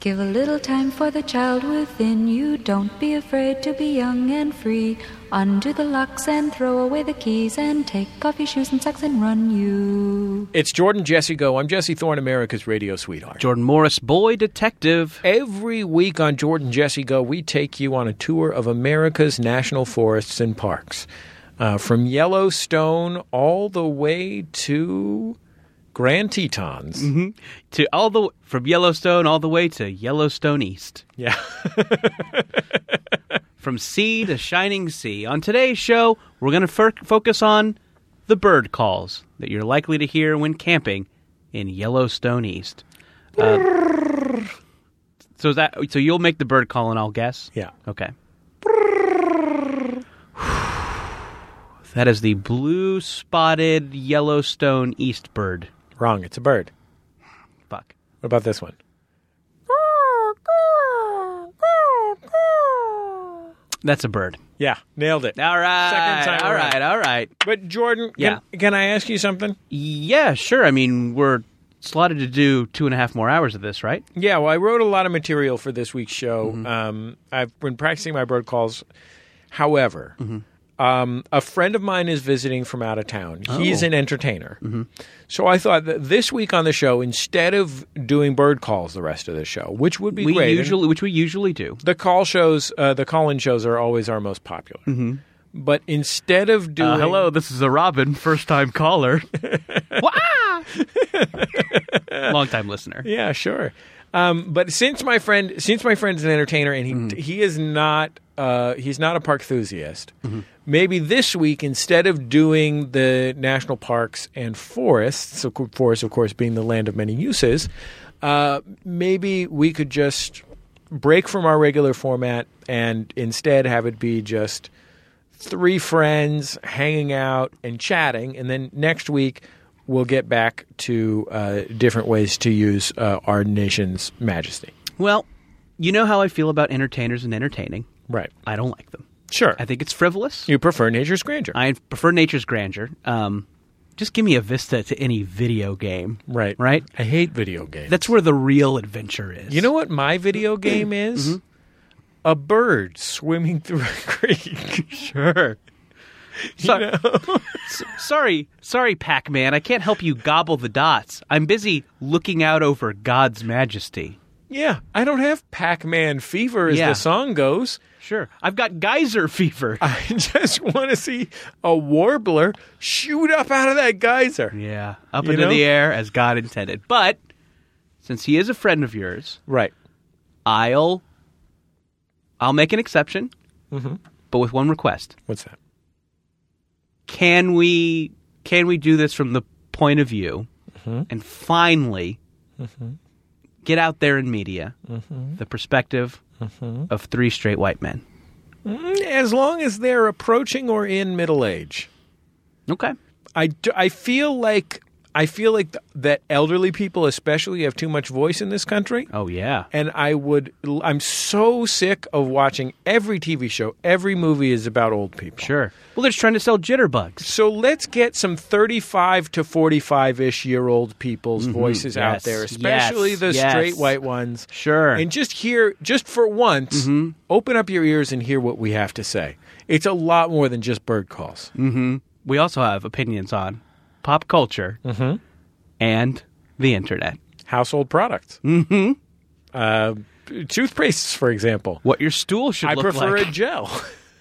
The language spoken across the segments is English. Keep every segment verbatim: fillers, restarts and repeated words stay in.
Give a little time for the child within you. Don't be afraid to be young and free. Undo the locks and throw away the keys and take off your shoes and socks and run you. It's Jordan Jesse Go. I'm Jesse Thorne, America's radio sweetheart. Jordan Morris, boy detective. Every week on Jordan Jesse Go, we take you on a tour of America's national forests and parks. Uh, from Yellowstone all the way to Grand Tetons. Mm-hmm. To all the from Yellowstone all the way to Yellowstone East. Yeah. From sea to shining sea. On today's show, we're going to f- focus on the bird calls that you're likely to hear when camping in Yellowstone East. Uh, so is that so you'll make the bird call and I'll guess? Yeah. Okay. That is the blue-spotted Yellowstone East bird. Wrong. It's a bird. Fuck. What about this one? That's a bird. Yeah, nailed it. All right. Second time all around. right, all right. But Jordan, Yeah. can, can I ask you something? Yeah, sure. I mean, we're slotted to do two and a half more hours of this, right? Yeah, well, I wrote a lot of material for this week's show. Mm-hmm. Um, I've been practicing my bird calls. However, Mm-hmm. um, a friend of mine is visiting from out of town. He's Oh. an entertainer. Mm-hmm. So I thought that this week on the show, instead of doing bird calls the rest of the show, which would be We great. usually, which we usually do. The call shows, uh, the call-in shows are always our most popular. Mm-hmm. But instead of doing... Uh, hello, this is a Robin, first-time caller. Long-time listener. Yeah, sure. Um, but since my friend, since my friend's an entertainer and he Mm-hmm. he is not, uh, he's not a park enthusiast. Mm-hmm. Maybe this week, instead of doing the national parks and forests, so forests, of course, being the land of many uses, uh, maybe we could just break from our regular format and instead have it be just three friends hanging out and chatting, and then next week we'll get back to uh, different ways to use uh, our nation's majesty. Well, you know how I feel about entertainers and entertaining. Right. I don't like them. Sure. I think it's frivolous. You prefer nature's grandeur. I prefer nature's grandeur. Um, just give me a vista to any video game. right. Right? I hate video games. That's where the real adventure is. You know what my video game is? Mm-hmm. A bird swimming through a creek. Sure. So, s- sorry, sorry, Pac-Man. I can't help you gobble the dots. I'm busy looking out over God's majesty. Yeah. I don't have Pac-Man fever, as Yeah. the song goes. Sure. I've got geyser fever. I just want to see a warbler shoot up out of that geyser. Yeah, up You into know? the air as God intended. But since he is a friend of yours, Right. I'll I'll make an exception, Mm-hmm. but with one request. What's that? Can we can we do this from the point of view Mm-hmm. and finally get out there in media Mm-hmm. the perspective of three straight white men? As long as they're approaching or in middle age. Okay. I, do- I feel like I feel like th- that elderly people especially have too much voice in this country. Oh yeah. And I would I'm so sick of watching every T V show, every movie is about old people. Sure. Well, they're just trying to sell jitterbugs. So let's get some thirty-five to forty-five-ish year old people's voices out Yes. there, especially Yes. the Yes. straight white ones. Sure. And just hear, just for once, open up your ears and hear what we have to say. It's a lot more than just bird calls. We also have opinions on pop culture and the internet. Household products. Mm-hmm. Uh, toothpastes, for example. What your stool should I look prefer like. a gel.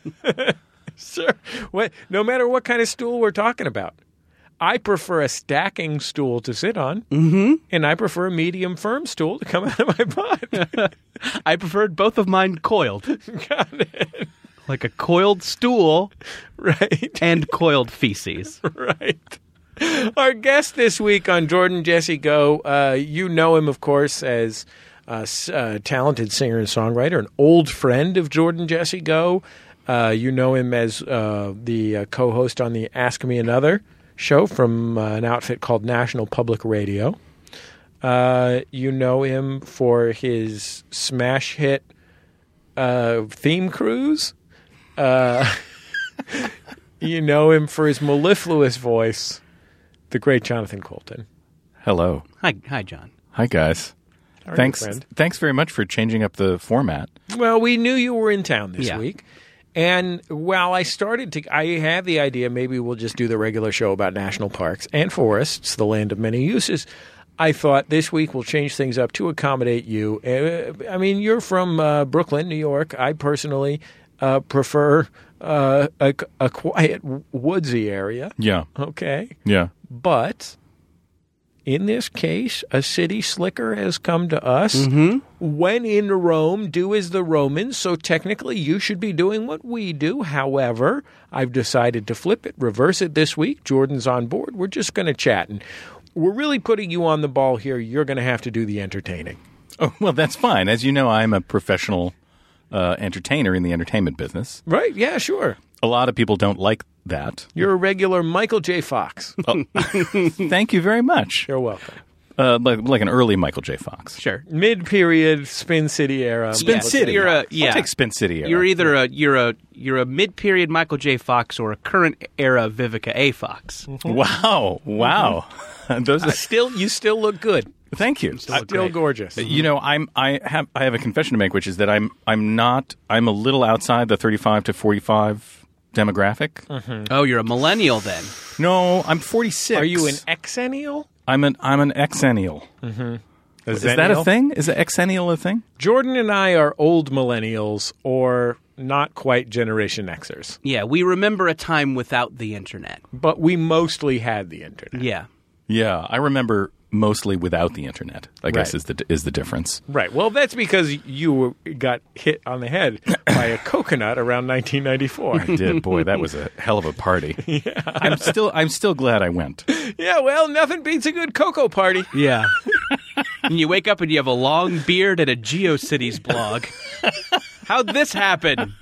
Sure. What, no matter what kind of stool we're talking about. I prefer a stacking stool to sit on, mm-hmm. and I prefer a medium firm stool to come out of my butt. I preferred both of mine coiled. Got it. Like a coiled stool Right. and coiled feces. Right. Our guest this week on Jordan Jesse Go, uh, you know him, of course, as a s- uh, talented singer and songwriter, an old friend of Jordan Jesse Go. Uh, you know him as uh, the uh, co-host on the Ask Me Another show from uh, an outfit called National Public Radio. Uh, you know him for his smash hit uh, theme cruise. Uh, you know him for his mellifluous voice, the great Jonathan Colton. Hello. Hi, hi, John. Hi, guys. our Thanks. new friend. Thanks very much for changing up the format. Well, we knew you were in town this Yeah. week. And while I started to, I had the idea maybe we'll just do the regular show about national parks and forests, the land of many uses. I thought this week we'll change things up to accommodate you. Uh, I mean, you're from uh, Brooklyn, New York. I personally uh, prefer uh, a, a quiet, woodsy area. Yeah. Okay. Yeah. But in this case, a city slicker has come to us. Mm-hmm. When in Rome, do as the Romans. So technically, you should be doing what we do. However, I've decided to flip it, reverse it this week. Jordan's on board. We're just going to chat. And we're really putting you on the ball here. You're going to have to do the entertaining. Oh, well, that's fine. As you know, I'm a professional uh, entertainer in the entertainment business. Right? Yeah, sure. A lot of people don't like that. You're a regular Michael J. Fox. Oh, thank you very much. You're welcome. Uh, like, like an early Michael J. Fox. Sure. Mid-period Spin City era. Spin Yeah, City. You're a yeah. I'll take Spin City era. You're either a you're a you're a mid period Michael J. Fox or a current era Vivica A. Fox. Wow. Wow. Those are, Still, you still look good. thank you. Still I- look Still great. gorgeous. You know, I'm I have I have a confession to make, which is that I'm I'm not I'm a little outside the thirty-five to forty-five demographic. Oh, you're a millennial then. No, I'm forty-six. Are you an exennial? I'm an I'm an exennial. Is that a Zennial? thing? Is an exennial a thing? Jordan and I are old millennials or not quite Generation Xers, Yeah, we remember a time without the internet. but we mostly had the internet. Yeah. Yeah, I remember mostly without the internet. I guess Right. is the is the difference. Right. Well, that's because you were, got hit on the head by a coconut around nineteen ninety-four. I did. Boy, that was a hell of a party. Yeah. I'm still I'm still glad I went. Yeah, well, nothing beats a good cocoa party. Yeah. And you wake up and you have a long beard and a GeoCities blog. How'd this happen?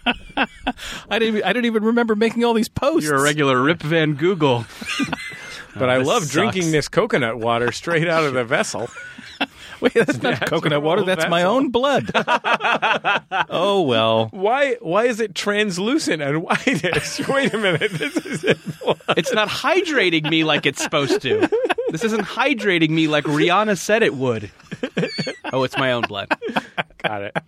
I didn't even, I don't even remember making all these posts. You're a regular Rip Van Google. But I this love sucks. drinking this coconut water straight out of the vessel. Wait, that's not That's coconut a water. whole That's my vessel. own blood. Oh well. Why Why is it translucent and whitish? Wait a minute. This is it. It's not hydrating me like it's supposed to. This isn't hydrating me like Rihanna said it would. Oh, it's my own blood. Got it.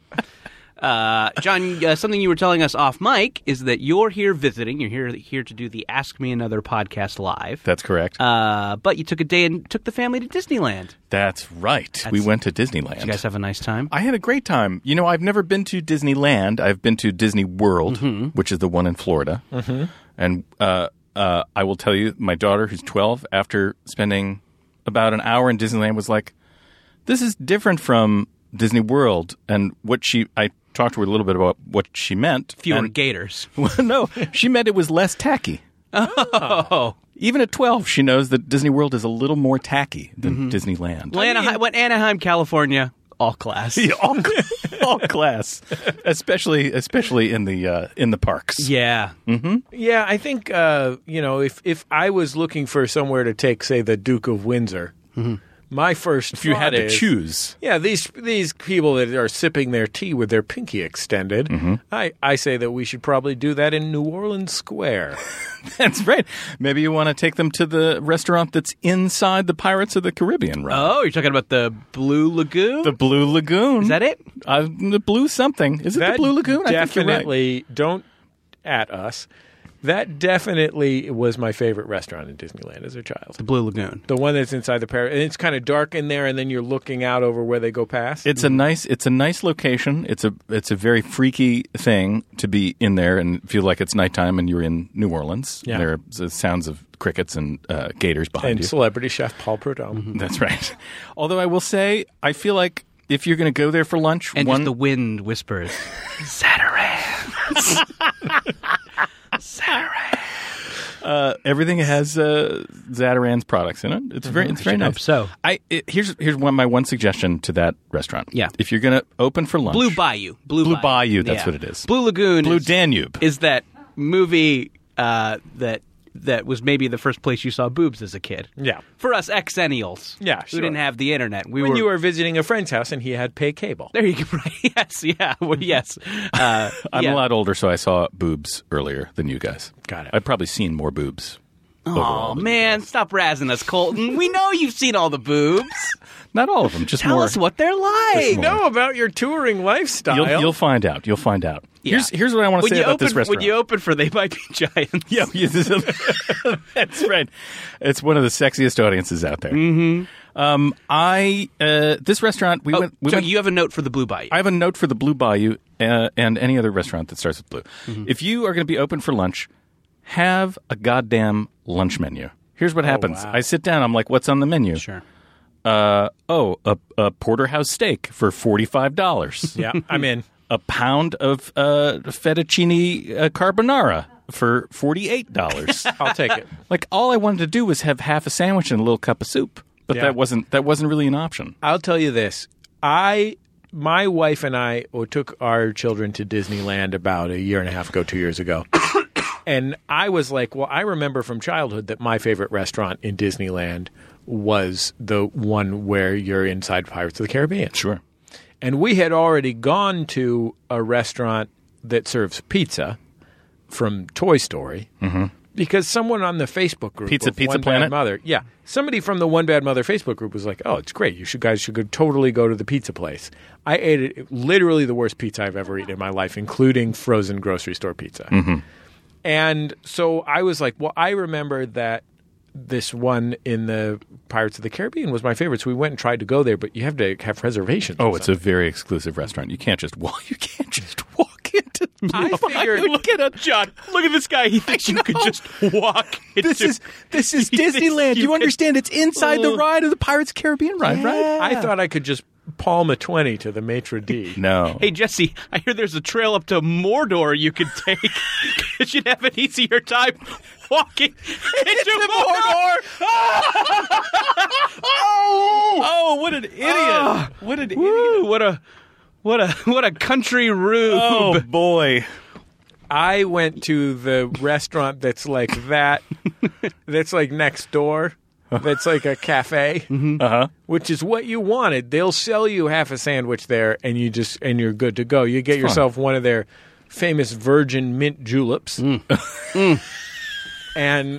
Uh, John, uh, something you were telling us off mic is that you're here visiting. You're here here to do the Ask Me Another podcast live. That's correct. Uh, but you took a day and took the family to Disneyland. That's right. we went to Disneyland. Did you guys have a nice time? I had a great time. You know, I've never been to Disneyland. I've been to Disney World, Mm-hmm. which is the one in Florida. Mm-hmm. And uh, uh, I will tell you, my daughter, who's twelve, after spending about an hour in Disneyland, was like, "This is different from Disney World." And what she, I talked to her a little bit about what she meant. Fewer and, gators. Well, no, she meant it was less tacky. Oh. Even at twelve, she knows that Disney World is a little more tacky than Disneyland. Well, Anaheim, went Anaheim, California, all class. Yeah, all, all class, especially especially in the uh, in the parks. Yeah. Yeah, I think uh, you know if if I was looking for somewhere to take, say, the Duke of Windsor, my first If you had thought to is, choose, yeah, these these people that are sipping their tea with their pinky extended, I I say that we should probably do that in New Orleans Square. that's right. Maybe you want to take them to the restaurant that's inside the Pirates of the Caribbean ride. Oh, you're talking about the Blue Lagoon? The Blue Lagoon. Is that it? Uh, the Blue something. Is it That the Blue Lagoon? I think you're right. definitely don't at us. That definitely was my favorite restaurant in Disneyland as a child. The Blue Lagoon. The one that's inside the Paris, and it's kind of dark in there, and then you're looking out over where they go past. It's a nice. It's a nice location. It's a. It's a very freaky thing to be in there and feel like it's nighttime and you're in New Orleans. Yeah. There are the sounds of crickets and uh, gators behind and you. celebrity chef Paul Prudhomme. That's right. Although I will say, I feel like if you're going to go there for lunch, And one just the wind whispers, Zatarans. Zatarans. uh, everything has uh, Zatarans products in it. It's very. It's very should nice. hope so. I it, here's here's one my one suggestion to that restaurant. Yeah. If you're going to open for lunch, Blue Bayou. Blue, Blue Bayou, that's Yeah. what it is. Blue Lagoon Blue is, Danube. is that movie uh, that that was maybe the first place you saw boobs as a kid. Yeah. For us ex-ennials. Yeah, Who sure. didn't have the internet. We When were you were visiting a friend's house and he had pay cable. There you go. Right. Yes, yeah. Well, yes. Uh, I'm yeah. a lot older, so I saw boobs earlier than you guys. Got it. I've probably seen more boobs Oh, overall. man, stop razzing us, Colton. We know you've seen all the boobs. Not all of them, just Tell more. us what they're like. I know about your touring lifestyle. You'll, you'll find out. You'll find out. Yeah. Here's here's what I want to When say you about open, this restaurant. When you open for They Might Be Giants. Yeah, yeah, that's right. It's one of the sexiest audiences out there. Mm-hmm. Um, I uh, this restaurant we Oh, went. We so went, you have a note for the Blue Bayou. I have a note for the Blue Bayou uh, and any other restaurant that starts with blue. Mm-hmm. If you are going to be open for lunch, have a goddamn lunch menu. Here's what happens. wow. I sit down. I'm like, "What's on the menu?" Sure. Uh, oh, a, a porterhouse steak for forty-five dollars. Yeah, I'm in. A pound of uh, fettuccine uh, carbonara for forty-eight dollars. I'll take it. Like, all I wanted to do was have half a sandwich and a little cup of soup, but Yeah. that wasn't that wasn't really an option. I'll tell you this. I, my wife and I oh, took our children to Disneyland about a year and a half ago, two years ago. And I was like, well, I remember from childhood that my favorite restaurant in Disneyland was the one where you're inside Pirates of the Caribbean. Sure. And we had already gone to a restaurant that serves pizza from Toy Story because someone on the Facebook group, Pizza- of Pizza One Bad Planet? Mother, yeah, somebody from the One Bad Mother Facebook group was like, "Oh, it's great! You should guys should go, totally go to the pizza place." I ate it, literally the worst pizza I've ever eaten in my life, including frozen grocery store pizza. And so I was like, "Well, I remember that." This one in the Pirates of the Caribbean was my favorite, so we went and tried to go there. But you have to have reservations. Oh, or it's a very exclusive restaurant. You can't just walk. You can't just walk into. I figured- Look at it, John. Look at this guy. He thinks you could just walk into. This is this is He thinks Disneyland. You, could- understand? It's inside the Oh. ride of the Pirates of the Caribbean ride, right? I thought I could just palm a twenty to the maitre d'. No. Hey, Jesse, I hear there's a trail up to Mordor you could take because you'd have an easier time walking into Mordor. oh, what an idiot! what an idiot! Woo, what a what a what a country rube. Oh boy! I went to the restaurant that's like that, that's like next door, that's like a cafe, Uh huh. which is what you wanted. They'll sell you half a sandwich there, and you just and you're good to go. You get yourself one of their famous virgin mint juleps, and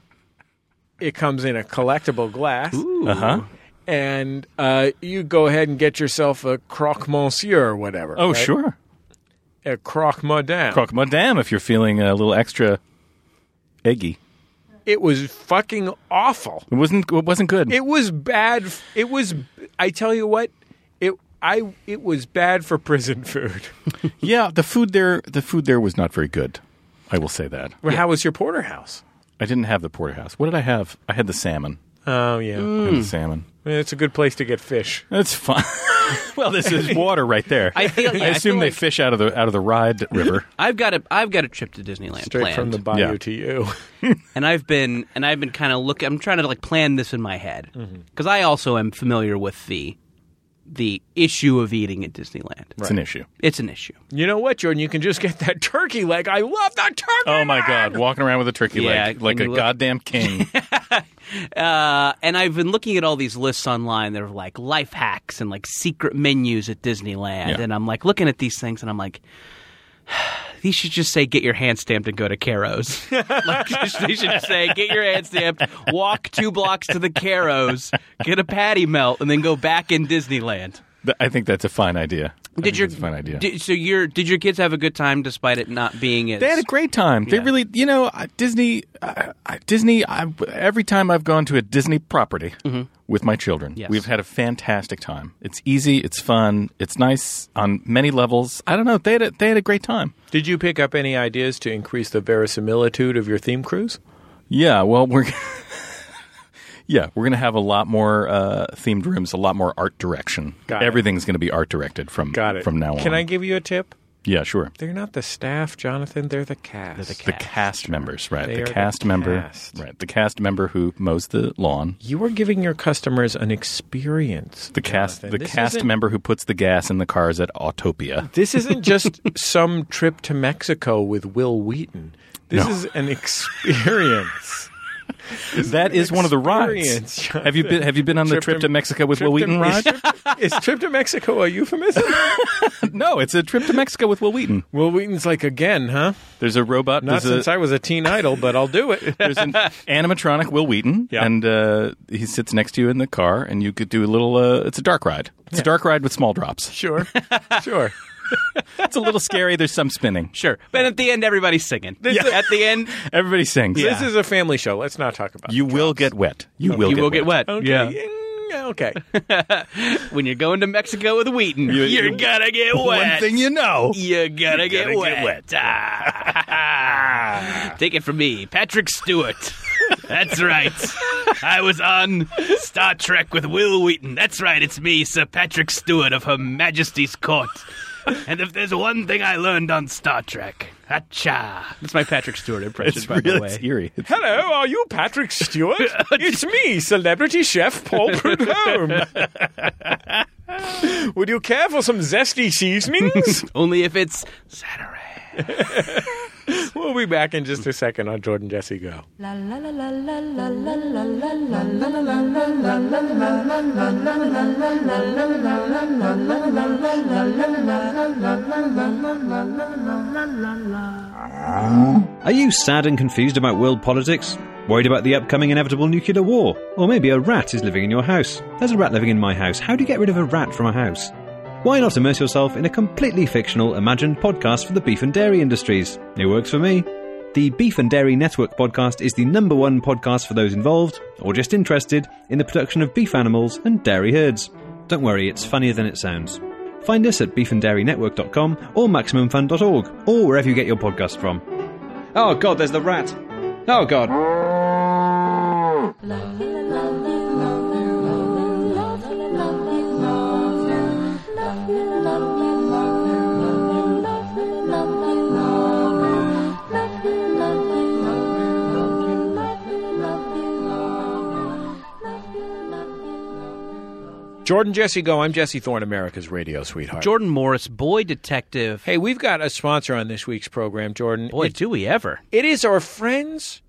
it comes in a collectible glass. Uh huh. And uh, you go ahead and get yourself a croque monsieur or whatever. Oh right? sure. A croque madame. Croque madame if you're feeling a little extra eggy. It was fucking awful. It wasn't. It wasn't good. It was bad. It was. I tell you what. It. I. It was bad for prison food. yeah, the food there. The food there was not very good. I will say that. Well, how was your porterhouse? I didn't have the porterhouse. What did I have? I had the salmon. Oh yeah, I had the salmon. I mean, it's a good place to get fish. That's fine. well, this is water right there. I feel- yeah, I assume feel they like- fish out of the out of the Ride River. I've got a I've got a trip to Disneyland Straight planned, from the bayou Yeah. to you. and I've been and I've been kind of looking. I'm trying to like plan this in my head because Mm-hmm. I also am familiar with the the issue of eating at Disneyland. It's an issue. It's an issue. You know what, Jordan? You can just get that turkey leg. I love that turkey. Oh my leg! God! Walking around with a turkey Yeah, leg like and a you look- goddamn king. Uh, and I've been looking at all these lists online that are like life hacks and like secret menus at Disneyland. Yeah. And I'm like looking at these things and I'm like, these should just say get your hand stamped and go to Caro's. Like, they should say get your hand stamped, walk two blocks to the Caro's, get a patty melt, and then go back in Disneyland. Th- I think that's a fine idea. I Did think your that's a fine idea? Did, so your did your kids have a good time despite it not being as They had a great time. They Yeah. really, you know, uh, Disney. Uh, uh, Disney. I, every time I've gone to a Disney property with my children, Yes. we've had a fantastic time. It's easy. It's fun. It's nice on many levels. I don't know. They had a, they had a great time. Did you pick up any ideas to increase the verisimilitude of your theme cruise? Yeah. Well, we're. Yeah, we're going to have a lot more uh, themed rooms, a lot more art direction. Got it. Everything's going to be art directed from Got it. from now on. Can I give you a tip? Yeah, sure. They're not the staff, Jonathan. They're the cast. The cast members, right? They the are the cast member, cast. right? The cast member who mows the lawn. You are giving your customers an experience. The cast, Jonathan. the This cast isn't- member who puts the gas in the cars at Autopia. This isn't just some trip to Mexico with Will Wheaton. This No. is an experience. That is one of the rides. Experience, Have you been? Have you been on the Trip trip to- to Mexico with Trip Will to- Wheaton ride? Is trip, is trip to Mexico a euphemism? No, it's a trip to Mexico with Will Wheaton. Will Wheaton's like, again, huh? There's a robot. Not there's since a, I was a teen idol, but I'll do it. There's an animatronic Will Wheaton, Yeah. and uh, he sits next to you in the car, and you could do a little. Uh, it's a dark ride. It's a dark ride with small drops. Sure. Sure. It's a little scary. There's some spinning. Sure. But at the end, everybody's singing. Yeah. At the end, Everybody sings. This is a family show. Let's not talk about You it. will get wet. You will. you get will get wet. Okay. Yeah. Yeah, okay. When you're going to Mexico with Wheaton, You- you're you- gonna get wet. One thing you know. You gotta, get, gotta wet. get wet. Ah. Take it from me, Patrick Stewart. That's right. I was on Star Trek with Will Wheaton. That's right, it's me, Sir Patrick Stewart of Her Majesty's Court. And if there's one thing I learned on Star Trek, hacha. That's my Patrick Stewart impression, It's by really the way. it's eerie. It's- Hello, are you Patrick Stewart? It's me, celebrity chef Paul Prudhomme. Would you care for some zesty seasonings? Only if it's Saturday. We'll be back in just a second on Jordan Jesse Go. La la la la la la la la la la la la Are you sad and confused about world politics? Worried about the upcoming inevitable nuclear war? Or maybe a rat is living in your house. There's a rat living in my house. How do you get rid of a rat from a house? Why not immerse yourself in a completely fictional, imagined podcast for the beef and dairy industries? It works for me. The Beef and Dairy Network podcast is the number one podcast for those involved, or just interested, in the production of beef animals and dairy herds. Don't worry, it's funnier than it sounds. Find us at beef and dairy network dot com or maximum fun dot org, or wherever you get your podcast from. Oh god, there's the rat! Oh god! Jordan Jesse Go. I'm Jesse Thorne, America's radio sweetheart. Jordan Morris, boy detective. Hey, we've got a sponsor on this week's program, Jordan. Boy, It- do we ever. it is our friends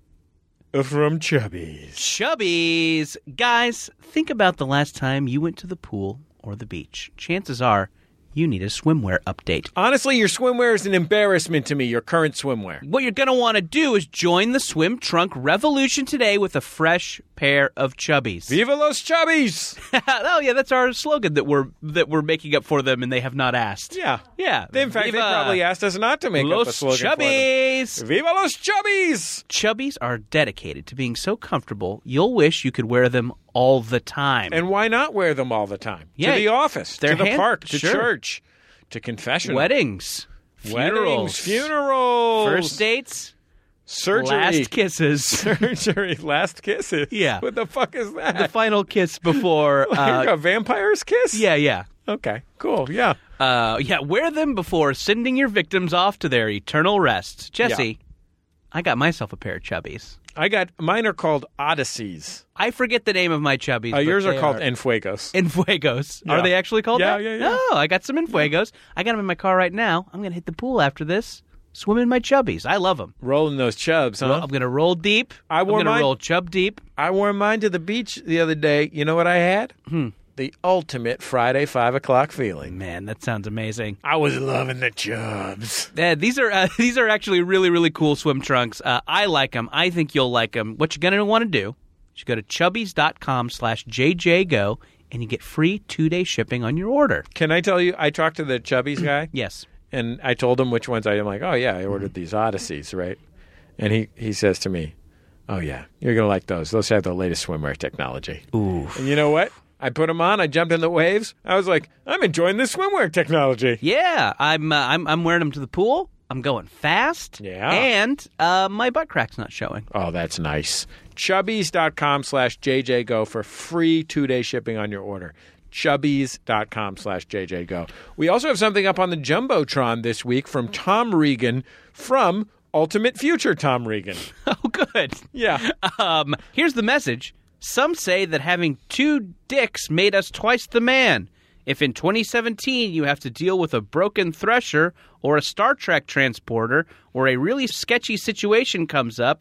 from Chubby's. Chubbies. Guys, think about the last time you went to the pool or the beach. Chances are you need a swimwear update. Honestly, your swimwear is an embarrassment to me, your current swimwear. What you're going to want to do is join the swim trunk revolution today with a fresh pair of Chubbies. Viva los Chubbies! Oh yeah, that's our slogan that we're that we're making up for them, and they have not asked. Yeah. Yeah. In fact, Viva they probably asked us not to make up a Los slogan for them. Chubbies. Viva los Chubbies! Chubbies are dedicated to being so comfortable, you'll wish you could wear them all the time. And why not wear them all the time? Yeah. To the office, They're to the hand- park, to sure. church, to confessional. Weddings, Weddings, funerals, funerals. first dates, surgery. last kisses. Surgery, last kisses. Yeah. What the fuck is that? The final kiss before. Like Uh, a vampire's kiss? yeah, yeah. Okay, cool, yeah. Uh, yeah, wear them before sending your victims off to their eternal rest. Jesse, I got myself a pair of Chubbies. I got, mine are called Odysseys. I forget the name of my Chubbies. Uh, but yours are they called Enfuegos. Enfuegos. Yeah. Are they actually called Yeah, that? yeah, yeah. Oh, I got some Enfuegos. I got them in my car right now. I'm going to hit the pool after this. Swim in my Chubbies. I love them. Rolling those chubs, huh? I'm going to roll deep. I wore I'm going mine- to roll chub deep. I wore mine to the beach the other day. You know what I had? Hmm. The ultimate Friday five o'clock feeling. Man, that sounds amazing. I was loving the chubs. Uh, these are uh, these are actually really, really cool swim trunks. Uh, I like them. I think you'll like them. What you're going to want to do is you go to chubbies.com slash jjgo and you get free two-day shipping on your order. Can I tell you, I talked to the chubbies guy, Yes. and I told him which ones I am like, oh, yeah, I ordered these Odysseys, right? And he, he says to me, oh, yeah, you're going to like those. Those have the latest swimwear technology. Ooh. And you know what? I put them on. I jumped in the waves. I was like, I'm enjoying this swimwear technology. Yeah, I'm uh, I'm I'm wearing them to the pool. I'm going fast. Yeah. And uh, my butt crack's not showing. Oh, that's nice. Chubbies.com slash JJGo for free two-day shipping on your order. Chubbies.com slash JJGo. We also have something up on the Jumbotron this week from Tom Regan from Ultimate Future Tom Regan. Oh, good. Yeah. Um, here's the message. Some say that having two dicks made us twice the man. If in twenty seventeen you have to deal with a broken thresher or a Star Trek transporter or a really sketchy situation comes up,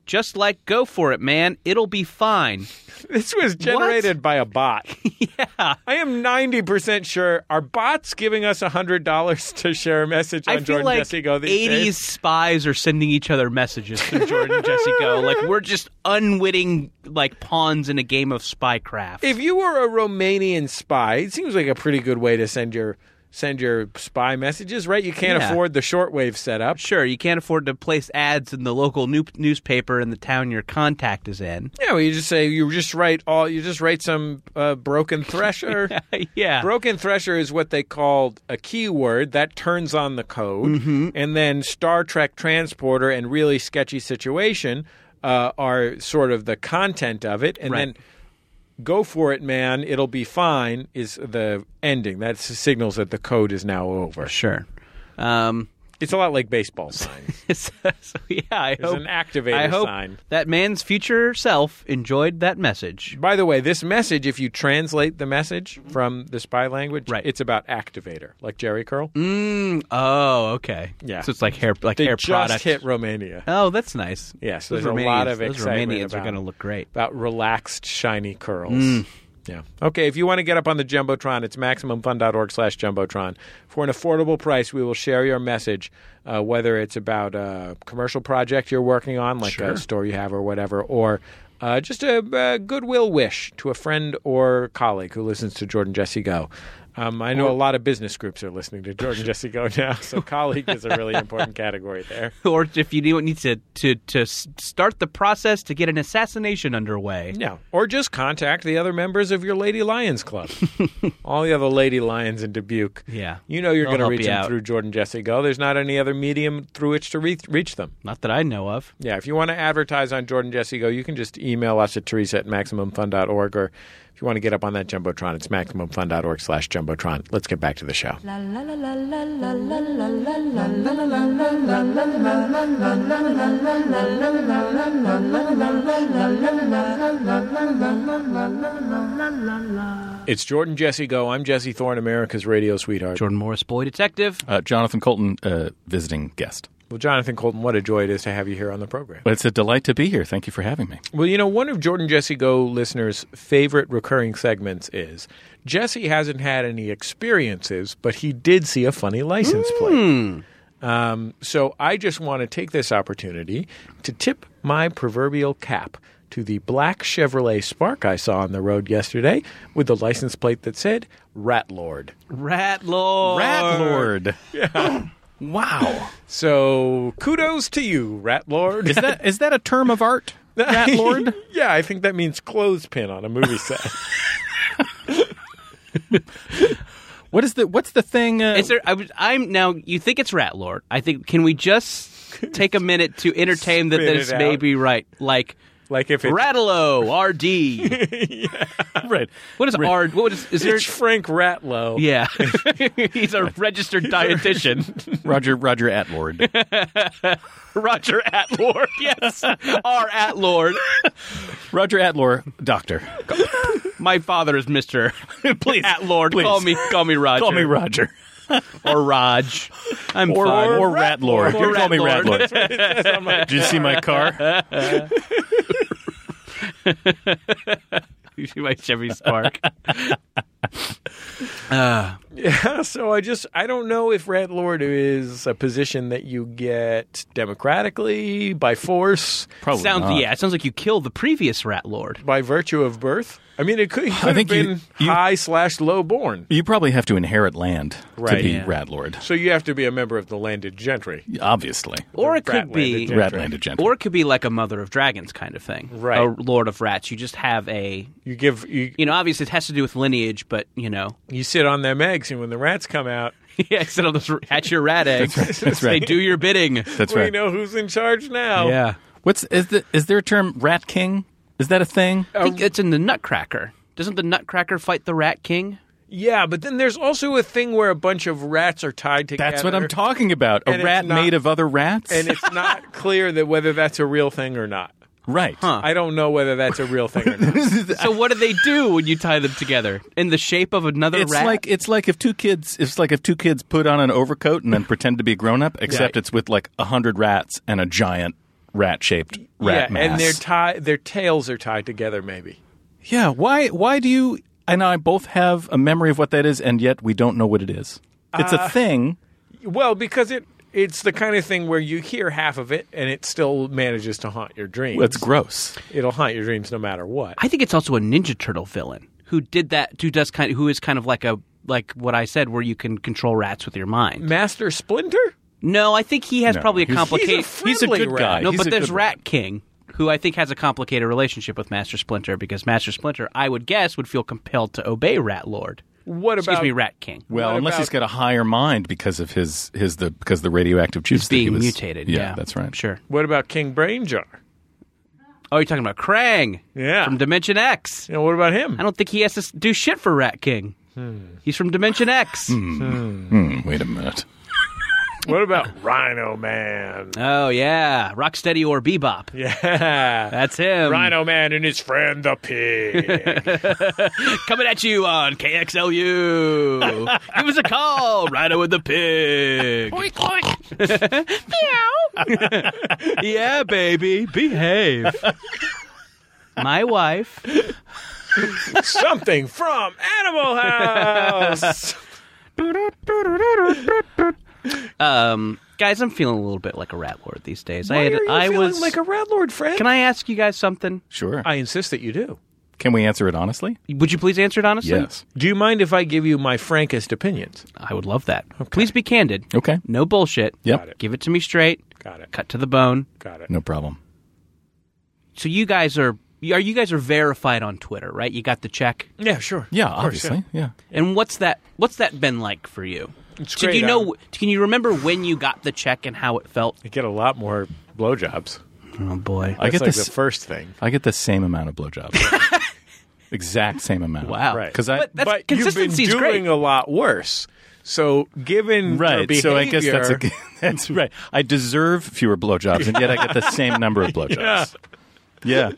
just like Go For It, Man. It'll be fine. This was generated What? by a bot. Yeah. I am ninety percent sure. Are bots giving us one hundred dollars to share a message on I feel Jordan like Jesse Go these eighties days? spies are sending each other messages through Jordan Jesse Go. Like, we're just unwitting, like, pawns in a game of spycraft. If you were a Romanian spy, it seems like a pretty good way to send your send your spy messages, right? You can't Yeah. afford the shortwave setup. Sure, you can't afford to place ads in the local new- newspaper in the town your contact is in. Yeah, well, you just say you just write all you just write some uh, broken thresher. Yeah. Broken thresher is what they called a keyword that turns on the code, Mm-hmm. and then Star Trek transporter and really sketchy situation uh, are sort of the content of it, and Right. then Go For It, Man, it'll be fine is the ending. That signals that the code is now over. Sure. Um, It's a lot like baseball signs. so, yeah, I There's hope, an activator I hope sign. that man's future self enjoyed that message. By the way, this message, if you translate the message from the spy language, Right. it's about activator, like Jerry Curl. Mm, oh, okay. Yeah. So it's like hair, like They hair just product. hit Romania. Oh, that's nice. Yes, those there's a Romanians, lot of those excitement Romanians are about- going to look great. About relaxed, shiny curls. Mm. Yeah. Okay, if you want to get up on the Jumbotron, it's MaximumFun.org slash Jumbotron. For an affordable price, we will share your message, uh, whether it's about a commercial project you're working on, like Sure. a store you have or whatever, or uh, just a, a goodwill wish to a friend or colleague who listens to Jordan Jesse Go. Um, I know a lot of business groups are listening to Jordan Jesse Go now, so colleague is a really important category there. Or if you need need to, to, to s- start the process to get an assassination underway. Yeah, or just contact the other members of your Lady Lions Club. All the other Lady Lions in Dubuque. Yeah. You know you're They'll going to help reach you them out. through Jordan Jesse Go. There's not any other medium through which to re- reach them. Not that I know of. Yeah, if you want to advertise on Jordan Jesse Go, you can just email us at Teresa at MaximumFun dot org, or if you want to get up on that Jumbotron, it's MaximumFun.org slash Jumbotron. Let's get back to the show. La la la la la la la la la la la la It's Jordan Jesse Go. I'm Jesse Thorne, America's radio sweetheart. Jordan Morris, boy detective. Uh, Jonathan Colton, uh, visiting guest. Well, Jonathan Colton, what a joy it is to have you here on the program. But it's a delight to be here. Thank you for having me. Well, you know, one of Jordan Jesse Go listeners' favorite recurring segments is Jesse hasn't had any experiences, but he did see a funny license plate. Um, so I just want to take this opportunity to tip my proverbial cap to the black Chevrolet Spark I saw on the road yesterday with the license plate that said Rat Lord. Rat Lord. Rat Lord. Yeah. Wow. So kudos to you, Rat Lord. Is that is that a term of art? Rat Lord? Yeah, I think that means clothespin on a movie set. What is the what's the thing? Uh, Is there? I was, I'm now. You think it's Rat Lord? I think. Can we just take a minute to entertain that Spit this it may out. be right? Like Like if it's, Rattalo R D. right. What is R? What is? Is there? it's Frank Ratlow. Yeah, he's a registered dietitian. Roger Roger Atlord. Roger Atlord. Yes, R Atlord. Roger Atlor, doctor. My father is Mister Please, Atlord. please. Call me. Call me Roger. Call me Roger. or Raj. I'm Or fine. or, or Rat Lord. Or You call me Rat Rat Lord. Did you see my car? You see my Chevy Spark. Yeah, so I just I don't know if Rat Lord is a position that you get democratically, by force, Probably Sounds not. yeah. It sounds like you killed the previous Rat Lord. by virtue of birth. I mean, it could, it could have think you- been you- high slash low born. You probably have to inherit land Right. to be Yeah. Rat Lord. So you have to be a member of the landed gentry. Obviously. Or it The could rat-landed be, gentry. Rat landed gentry. or it could be like a Mother of Dragons kind of thing, Right. A Lord of Rats. You just have a, You give you you know, obviously it has to do with lineage, but you know, you sit on them eggs, and when the rats come out, yeah, instead of those hatch your rat eggs, That's they right. do your bidding. That's we right. know who's in charge now. Yeah, What's is the is there a term Rat King? Is that a thing? I think it's in the Nutcracker. Doesn't the Nutcracker fight the Rat King? Yeah, but then there's also a thing where a bunch of rats are tied together. That's what I'm talking about. A And it's rat not- made of other rats? And it's not clear that whether that's a real thing or not. right. Huh. I don't know whether that's a real thing or not. So what do they do when you tie them together in the shape of another It's rat? like it's like if two kids it's like if two kids put on an overcoat and then pretend to be grown up, except Yeah. it's with like a hundred rats and a giant rat-shaped rat yeah, mass. and their tie, their tails are tied together. Maybe. Yeah, why Why do you and I both have a memory of what that is, and yet we don't know what it is? It's Uh, a thing. Well, because it it's the kind of thing where you hear half of it and it still manages to haunt your dreams. It's gross. It'll haunt your dreams no matter what. I think it's also a Ninja Turtle villain who did that. Who does kind? Who is kind of like a like what I said, where you can control rats with your mind. Master Splinter? No, I think he has No, probably a he's- complicated. he's a He's a friendly good rat. guy. No, He's but a there's good Rat rat. King, who I think has a complicated relationship with Master Splinter, because Master Splinter, I would guess, would feel compelled to obey Rat Lord. What Excuse about me, Rat King. Well, What unless about- he's got a higher mind because of his his the because the radioactive juice He's that he being was- mutated. Yeah, Yeah, that's right. Sure. what about King Brainjar? Oh, you're talking about Krang? Yeah. From Dimension X. You know, what about him? I don't think he has to s- do shit for Rat King. He's from Dimension X. Hmm, wait a minute. What about Rhino Man? Oh yeah, Rocksteady or Bebop. Yeah. That's him. Rhino Man and his friend the pig. Coming at you on K X L U. Give us a call, Rhino and the Pig. Meow. Yeah, baby, behave. My wife. Something from Animal House. Um, guys, I'm feeling a little bit like a rat lord these days. Why I had, are you I feeling was. like a rat lord, Fred? Can I ask you guys something? Sure. I insist that you do. Can we answer it honestly? Would you please answer it honestly? Yes. Do you mind if I give you my frankest opinions? I would love that. Please be candid. Okay. No bullshit. Yep. Got it. Give it to me straight. Got it. Cut to the bone. Got it. No problem. So you guys are. Are you guys are verified on Twitter, right? You got the check. Yeah, sure. Yeah, Of course, obviously. Yeah. And what's that? What's that been like for you? It's Did great. you know? Um, Can you remember when you got the check and how it felt? You get a lot more blowjobs. Oh boy! That's I get like this. the first thing. I get the same amount of blowjobs. Exact same amount. Wow. Right. Because I But that's- but you've been consistency's doing great. a lot worse. So given your right. behavior, So I guess that's a, that's right. I deserve fewer blowjobs, and yet I get the same number of blowjobs. Yeah.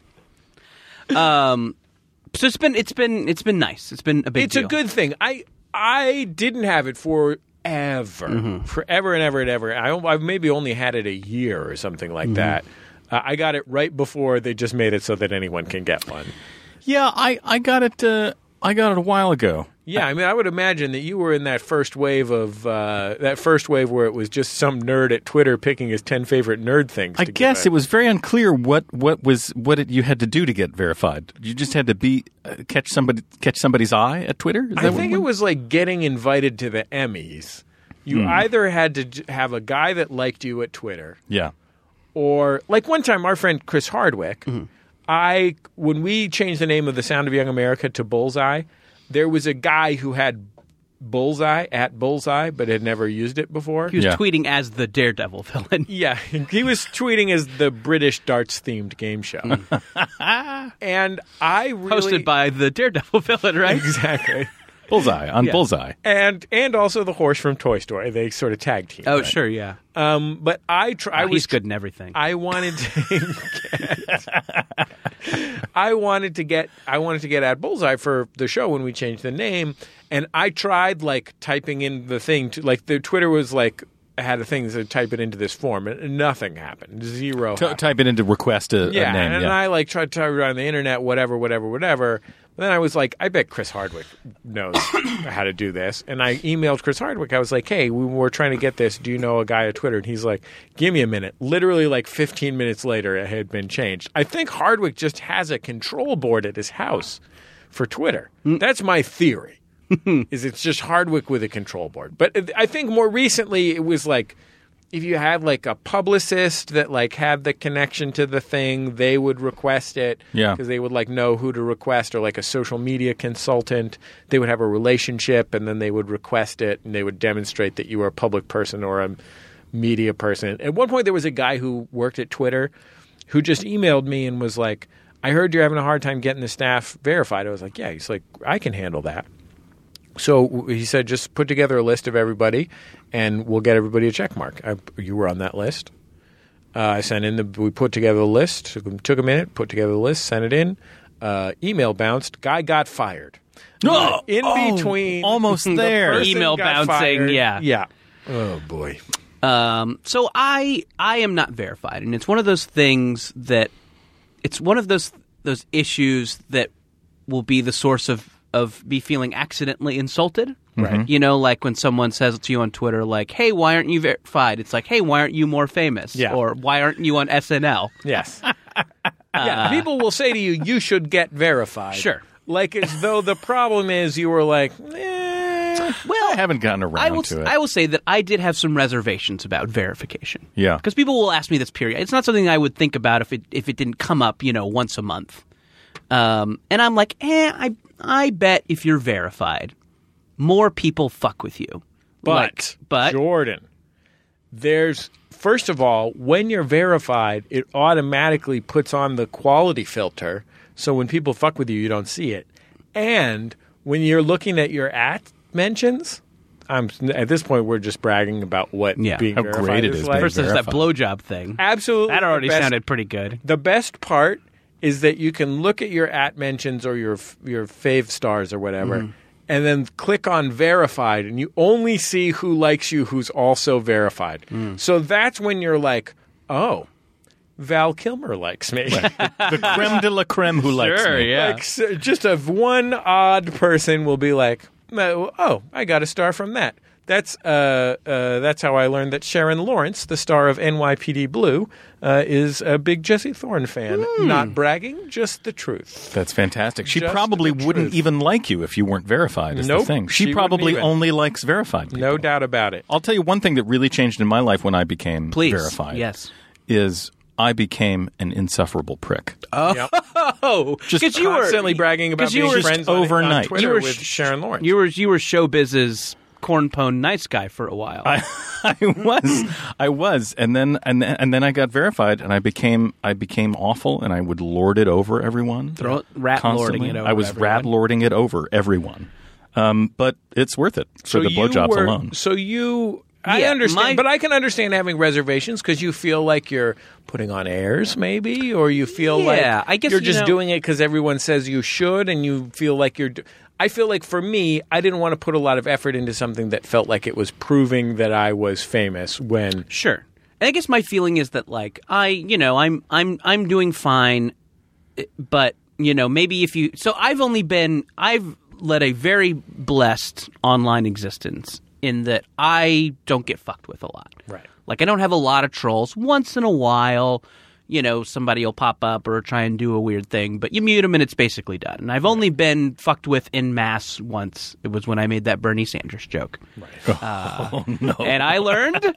Um, so it's been it's been it's been nice. It's been a big it's deal. a good thing. I I didn't have it forever, Mm-hmm. forever and ever and ever. I I've maybe only had it a year or something like Mm-hmm. that. Uh, I got it right before they just made it so that anyone can get one. Yeah. I, I got it. Uh, I got it a while ago. Yeah, I mean, I would imagine that you were in that first wave of uh, that first wave where it was just some nerd at Twitter picking his ten favorite nerd things. I to guess give it was very unclear what, what was what it, you had to do to get verified. You just had to be uh, catch somebody catch somebody's eye at Twitter. Is I that think what, it was like getting invited to the Emmys. You Hmm. either had to j- have a guy that liked you at Twitter, Yeah. or like one time, our friend Chris Hardwick. Mm-hmm. I when we changed the name of The Sound of Young America to Bullseye, there was a guy who had Bullseye at Bullseye, but had never used it before. He was Yeah. tweeting as the Daredevil villain. Yeah, he was tweeting as the British darts themed game show, and I really Hosted by the Daredevil villain, right? exactly, Bullseye on Yeah. Bullseye. and and also the horse from Toy Story. They sort of tag team. Oh, sure, yeah. Um, but I tr- I Oh, was he's good in everything. I wanted to get, I wanted to get I wanted to get at Bullseye for the show when we changed the name, and I tried like typing in the thing to like the Twitter was like had a thing to type it into this form, and nothing happened. Zero. T- happened. type it into request a, Yeah, a name. and yeah. I like tried to type it on the internet, whatever, whatever, whatever. But then I was like, I bet Chris Hardwick knows how to do this. And I emailed Chris Hardwick. I was like, hey, we were trying to get this. Do you know a guy at Twitter? And he's like, give me a minute. Literally like fifteen minutes later, it had been changed. I think Hardwick just has a control board at his house for Twitter. That's my theory, is it's just Hardwick with a control board. But I think more recently it was like, if you had like a publicist that like had the connection to the thing, they would request it. Yeah. Because they would like know who to request, or like a social media consultant. They would have a relationship, and then they would request it, and they would demonstrate that you were a public person or a media person. At one point, there was a guy who worked at Twitter who just emailed me and was like, I heard you're having a hard time getting the staff verified. I was like, yeah. He's like, I can handle that. So he said, just put together a list of everybody, and we'll get everybody a check mark. I, you were on that list. Uh, I sent in the. We put together the list. Took, took a minute. Put together the list. Sent it in. Uh, email bounced. Guy got fired. Oh, in oh, between, almost the there. person Email got bouncing, fired. yeah. yeah. Oh boy. Um, so I I am not verified, and it's one of those things that it's one of those those issues that will be the source of of me feeling accidentally insulted. Right. You know, like when someone says to you on Twitter, like, "Hey, why aren't you verified?" It's like, "Hey, why aren't you more famous?" Yeah. Or "Why aren't you on S N L?" Yes. yeah, people will say to you, you should get verified. Sure. Like as though the problem is you were like, eh. Well, I haven't gotten around I will, to it. I will say that I did have some reservations about verification. Yeah. Because people will ask me this period. It's not something I would think about if it if it didn't come up, you know, once a month. Um, and I'm like, eh, I I bet if you're verified, more people fuck with you. But, Like, but Jordan, there's, first of all, when you're verified, it automatically puts on the quality filter. So when people fuck with you, you don't see it. And when you're looking at your at mentions, I'm at this point, we're just bragging about what Yeah. being How verified great it is is like. being first there's that verified. blowjob thing. Absolutely. That already the best- sounded pretty good. The best part is that you can look at your at mentions or your your fave stars or whatever, Mm-hmm. and then click on verified, and you only see who likes you who's also verified. Mm. So that's when you're like, oh, Val Kilmer likes me. The creme de la creme who likes Sure, me. yeah. Like so just a one odd person will be like, oh, I got a star from that. That's uh, uh, that's how I learned that Sharon Lawrence, the star of N Y P D Blue, uh, is a big Jesse Thorne fan. Not bragging, just the truth. That's fantastic. She Just probably the wouldn't truth. even like you if you weren't verified, is Nope, the thing. she She, probably wouldn't even. only likes verified people. No doubt about it. I'll tell you one thing that really changed in my life when I became Please. verified. Yes. Is I became an insufferable prick. Yep. Oh, Just because you were Constantly bragging about 'cause you being were friends on- overnight. on Twitter You were with sh- Sharon Lawrence. you were you were Showbiz's cornpone nice guy for a while. I, I was, I was, and then and then, and then I got verified, and I became I became awful, and I would lord it over everyone. Throw- rat constantly. lording it over I was everyone. rat lording it over everyone. Um, but it's worth it for so the you blowjobs were- alone. So you, I Yeah, understand, my- but I can understand having reservations because you feel like you're putting on airs, maybe, or you feel Yeah, like I guess, you're you just know- doing it because everyone says you should, and you feel like you're. Do- I feel like for me, I didn't want to put a lot of effort into something that felt like it was proving that I was famous when. Sure. And I guess my feeling is that like I, you know, I'm I'm I'm doing fine, but you know, maybe if you so I've only been I've led a very blessed online existence in that I don't get fucked with a lot. Right. Like I don't have a lot of trolls. Once in a while, you know, somebody will pop up or try and do a weird thing, but you mute them and it's basically done. And I've only been fucked with en masse once. It was when I made that Bernie Sanders joke. Right. oh no! And I learned,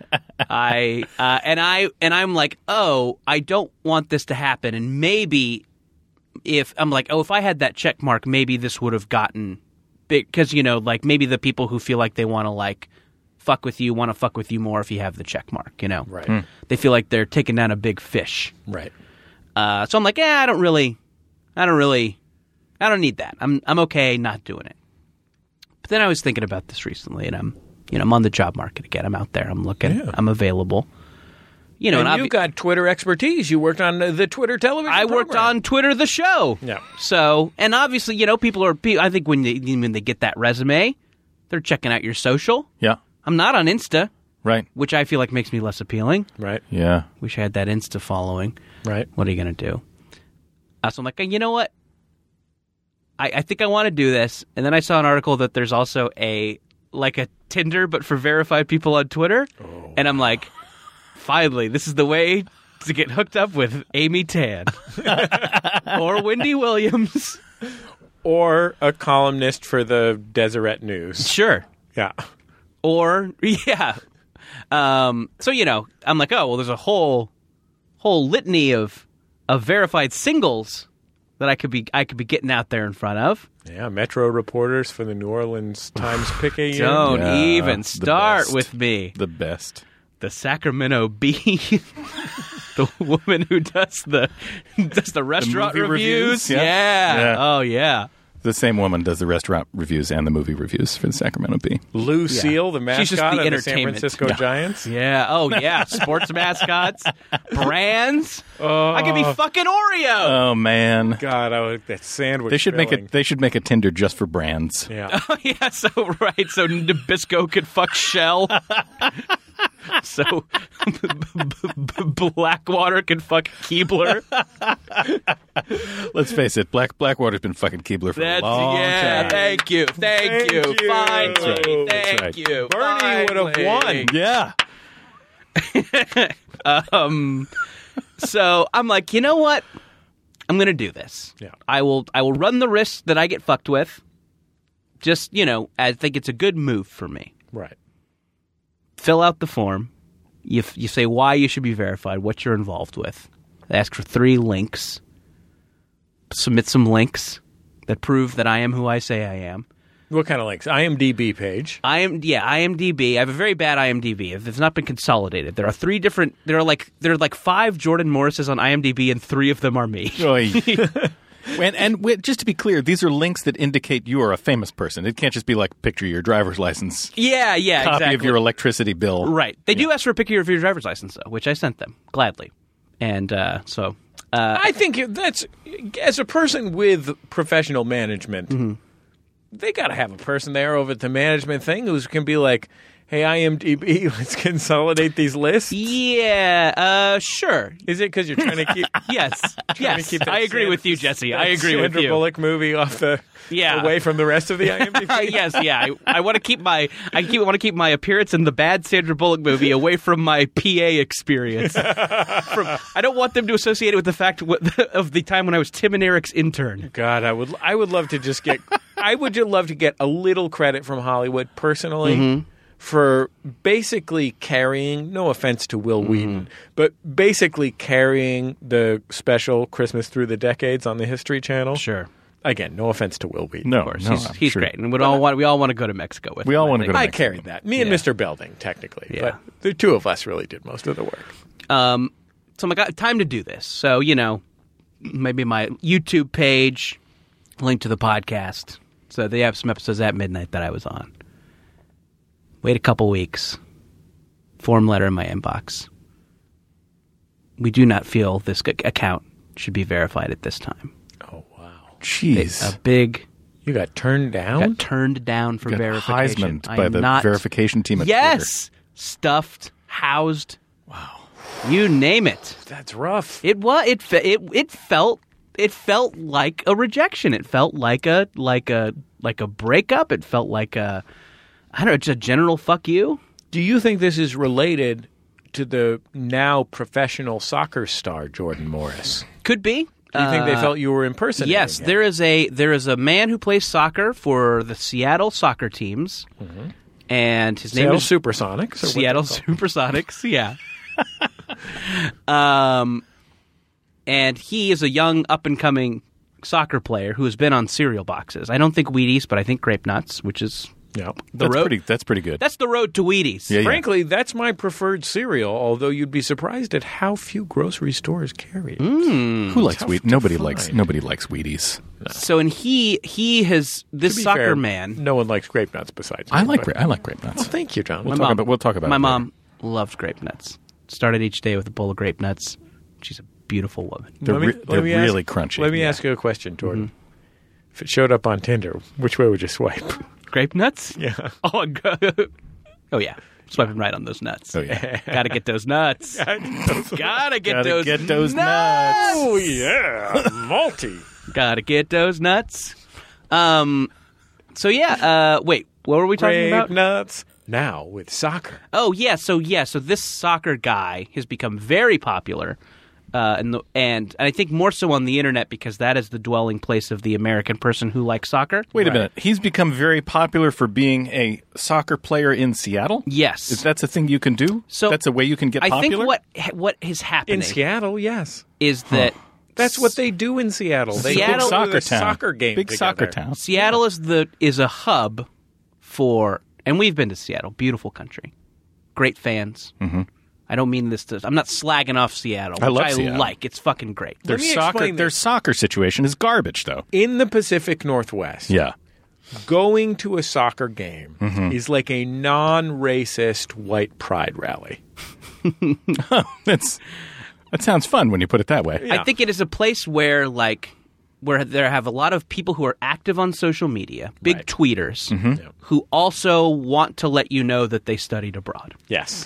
I uh, and I and I'm like, oh, I don't want this to happen. And maybe if I'm like, oh, if I had that check mark, maybe this would have gotten big. Because you know, like maybe the people who feel like they want to like fuck with you want to fuck with you more if you have the check mark. You know, Right. They feel like they're taking down a big fish. Right. Uh, so I'm like, yeah, I don't really, I don't really, I don't need that. I'm I'm okay not doing it. But then I was thinking about this recently, and I'm, you know, I'm on the job market again. I'm out there. I'm looking. Yeah. I'm available. You know, And, and, you obvi- got Twitter expertise. You worked on the, the Twitter television. I worked program. on Twitter, the show. Yeah. So, and obviously, you know, people are. pe- I think when they when they get that resume, they're checking out your social. Yeah, I'm not on Insta, right. which I feel like makes me less appealing. Right. Yeah, Wish I had that Insta following. Right. What are you going to do? Uh, so I'm like, you know what? I, I think I want to do this. And then I saw an article that there's also a, like a Tinder, but for verified people on Twitter. Oh. And I'm like, finally, this is the way to get hooked up with Amy Tan or Wendy Williams. Or a columnist for the Deseret News. Sure. Yeah. Or, yeah. Um, so, you know, I'm like, oh, well, there's a whole, whole litany of, of verified singles that I could be I could be getting out there in front of. Yeah, Metro reporters for the New Orleans Times-Picayune. Don't Yeah, even the start best. with me. the best. The Sacramento Bee, the woman who does the does the restaurant movie reviews. reviews? Yeah. Yeah. Yeah. Oh yeah. The same woman does the restaurant reviews and the movie reviews for the Sacramento Bee. Lou Seal, the She's just mascot the of the San entertainment. Francisco Yeah. Giants. Yeah. Oh yeah. Sports mascots, brands. I could be fucking Oreo. Oh man, God, I would, that sandwich. they should make filling. it. They should make a Tinder just for brands. Yeah. Oh yeah. So right. So Nabisco could fuck Shell. so Blackwater can fuck Keebler. Let's face it, Black Blackwater's been fucking Keebler for That's a long yeah. time. Thank you, thank, Thank you. you. Finally, That's thank right. you. Bernie would have Finally. won. Yeah. Um, so I'm like, you know what? I'm going to do this. Yeah. I will. I will run the risk that I get fucked with. Just you know, I think it's a good move for me. Right. Fill out the form. You f- you say why you should be verified, what you're involved with. Ask for three links. Submit some links that prove that I am who I say I am. What kind of links? IMDb page. I am yeah, IMDb. I have a very bad IMDb. It's not been consolidated. There are three different. There are like there are like five Jordan Morrises on IMDb, and three of them are me. Oy. and and wait, just to be clear, these are links that indicate you are a famous person. It can't just be like picture your driver's license, Yeah, yeah, copy exactly. of your electricity bill. Right. They do ask for a picture of your driver's license, though, which I sent them gladly. And uh, so, uh, I think that's as a person with professional management, Mm-hmm. they got to have a person there over at the management thing who can be like, "Hey, IMDb, let's consolidate these lists." yeah, uh, sure. Is it because you're trying to keep? Yes, trying to yes. keep that I agree Sandra- with you, Jesse. I that agree with Sandra you. Bullock movie off the Yeah. away from the rest of the IMDb. Uh, yes, yeah. I, I want to keep my I keep want to keep my appearance in the bad Sandra Bullock movie away from my P A experience. From, I don't want them to associate it with the fact what, of the time when I was Tim and Eric's intern. God, I would I would love to just get I would just love to get a little credit from Hollywood personally Mm-hmm. for basically carrying, no offense to Will Mm-hmm. Wheaton, but basically carrying the special Christmas Through the Decades on the History Channel. Sure, Again, no offense to Will Wheaton. No, of course. no, he's I'm he's sure. great, and we all want we all want to go to Mexico with. We him, all I wanna go think. to I Mexico. carried that. Me and Yeah. Mister Belding, technically. Yeah. But the two of us really did most of the work. Um, so I'm like, "Uh, time to do this. So, you know, maybe my YouTube page, link to the podcast. So they have some episodes at midnight that I was on. Wait a couple weeks. Form letter in my inbox. We do not feel this c- account should be verified at this time. Oh, wow. Jeez. A big You got turned down? got turned down for Got verification. Heisman'd I by am the not, verification team at Yes, stuffed, housed. Wow, you name it. That's rough. It was. It fe- it it felt. It felt like a rejection. It felt like a like a like a breakup. It felt like a I don't know, just a general fuck you. Do you think this is related to the now professional soccer star Jordan Morris? Could be. Do you think they Uh, felt you were impersonating Yes, him? there is a there is a man who plays soccer for the Seattle soccer teams, and his Seattle name is Supersonics? or what Seattle they're called? Supersonics. Yeah. um, and he is a young up and coming soccer player who has been on cereal boxes. I don't think Wheaties, but I think Grape Nuts, which is Yep. the That's road. pretty. That's pretty good. That's the road to Wheaties. Yeah, yeah. Frankly, that's my preferred cereal, although you'd be surprised at how few grocery stores carry it. Mm. Who likes tough Wheat? to Nobody find. likes. Nobody likes Wheaties. So, and he he has this To be soccer fair, man. No one likes grape nuts besides I me, like. but- Gra- I like grape nuts. Well, thank you, John. My talk mom, about- we'll talk about My it mom loves grape nuts. Started each day with a bowl of grape nuts. She's a beautiful woman. They're, Let me- re- let they're me ask- really crunchy. Let me Yeah. ask you a question, Jordan. Mm-hmm. If it showed up on Tinder, which way would you swipe? Grape nuts? Yeah. Oh, go- oh yeah. Swiping right on those nuts. Oh yeah. Gotta get those nuts. Gotta get Gotta those get those nuts. Oh, yeah. Malty. Gotta get those nuts. Um. So yeah. Uh. Wait. What were we talking Grape about? nuts. Now with soccer. Oh yeah. So yeah. So this soccer guy has become very popular, uh, and the, and and I think more so on the internet because that is the dwelling place of the American person who likes soccer. Wait a Right. minute. He's become very popular for being a soccer player in Seattle. Yes. Is that a thing you can do? So that's a way you can get I popular. think what what is happening In Seattle, yes. is that That's what they do in Seattle. They Seattle- go to soccer a town. soccer game Big soccer together. town. Seattle is the is a hub for, and we've been to Seattle, beautiful country, great fans. Mm-hmm. I don't mean this to. I'm not slagging off Seattle, which I love I Seattle. like. It's fucking great. Their Let me soccer. explain Their this. soccer situation is garbage, though. In the Pacific Northwest, Yeah. going to a soccer game Mm-hmm. is like a non-racist white pride rally. That's that sounds fun when you put it that way. Yeah. I think it is a place where like where there have a lot of people who are active on social media, big Right. tweeters, Mm-hmm. Yeah. who also want to let you know that they studied abroad. Yes.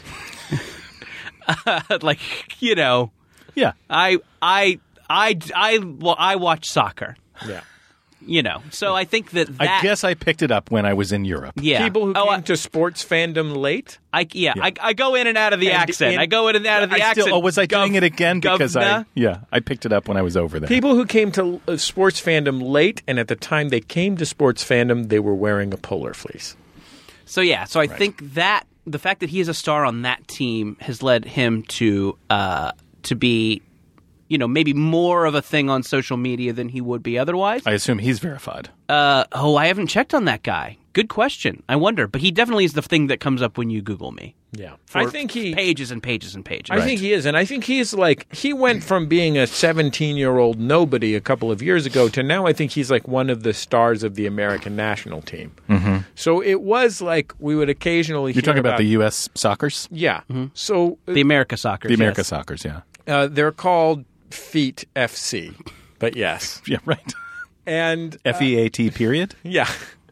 uh, like, you know, Yeah. I, I, I, I, well, I watch soccer. Yeah. You know, so I think that that... I guess I picked it up when I was in Europe. Yeah. People who oh, came I, to sports fandom late. I, yeah, Yeah. I, I go in and out of the And accent. in- I go in and out of the I accent. still, oh, was I doing Gov- it again? Because I, govna? yeah, I picked it up when I was over there. People who came to uh, sports fandom late, and at the time they came to sports fandom, they were wearing a polar fleece. So yeah, so I think that the fact that he is a star on that team has led him to uh, to be, you know, maybe more of a thing on social media than he would be otherwise. I assume he's verified. Uh, oh, I haven't checked on that guy. Good question. I wonder, but he definitely is the thing that comes up when you Google me. Yeah. For I think he pages and pages and pages. I think he is, and I think he's like he went from being a seventeen-year-old nobody a couple of years ago to now I think he's like one of the stars of the American national team. Mm-hmm. So it was like we would occasionally. You're hear talking about, the U S Soccers? yeah. So the America Soccer. The America yes. Soccers, yeah. uh, they're called Feet F C, but yes, Yeah, right. and F E A T period? yeah.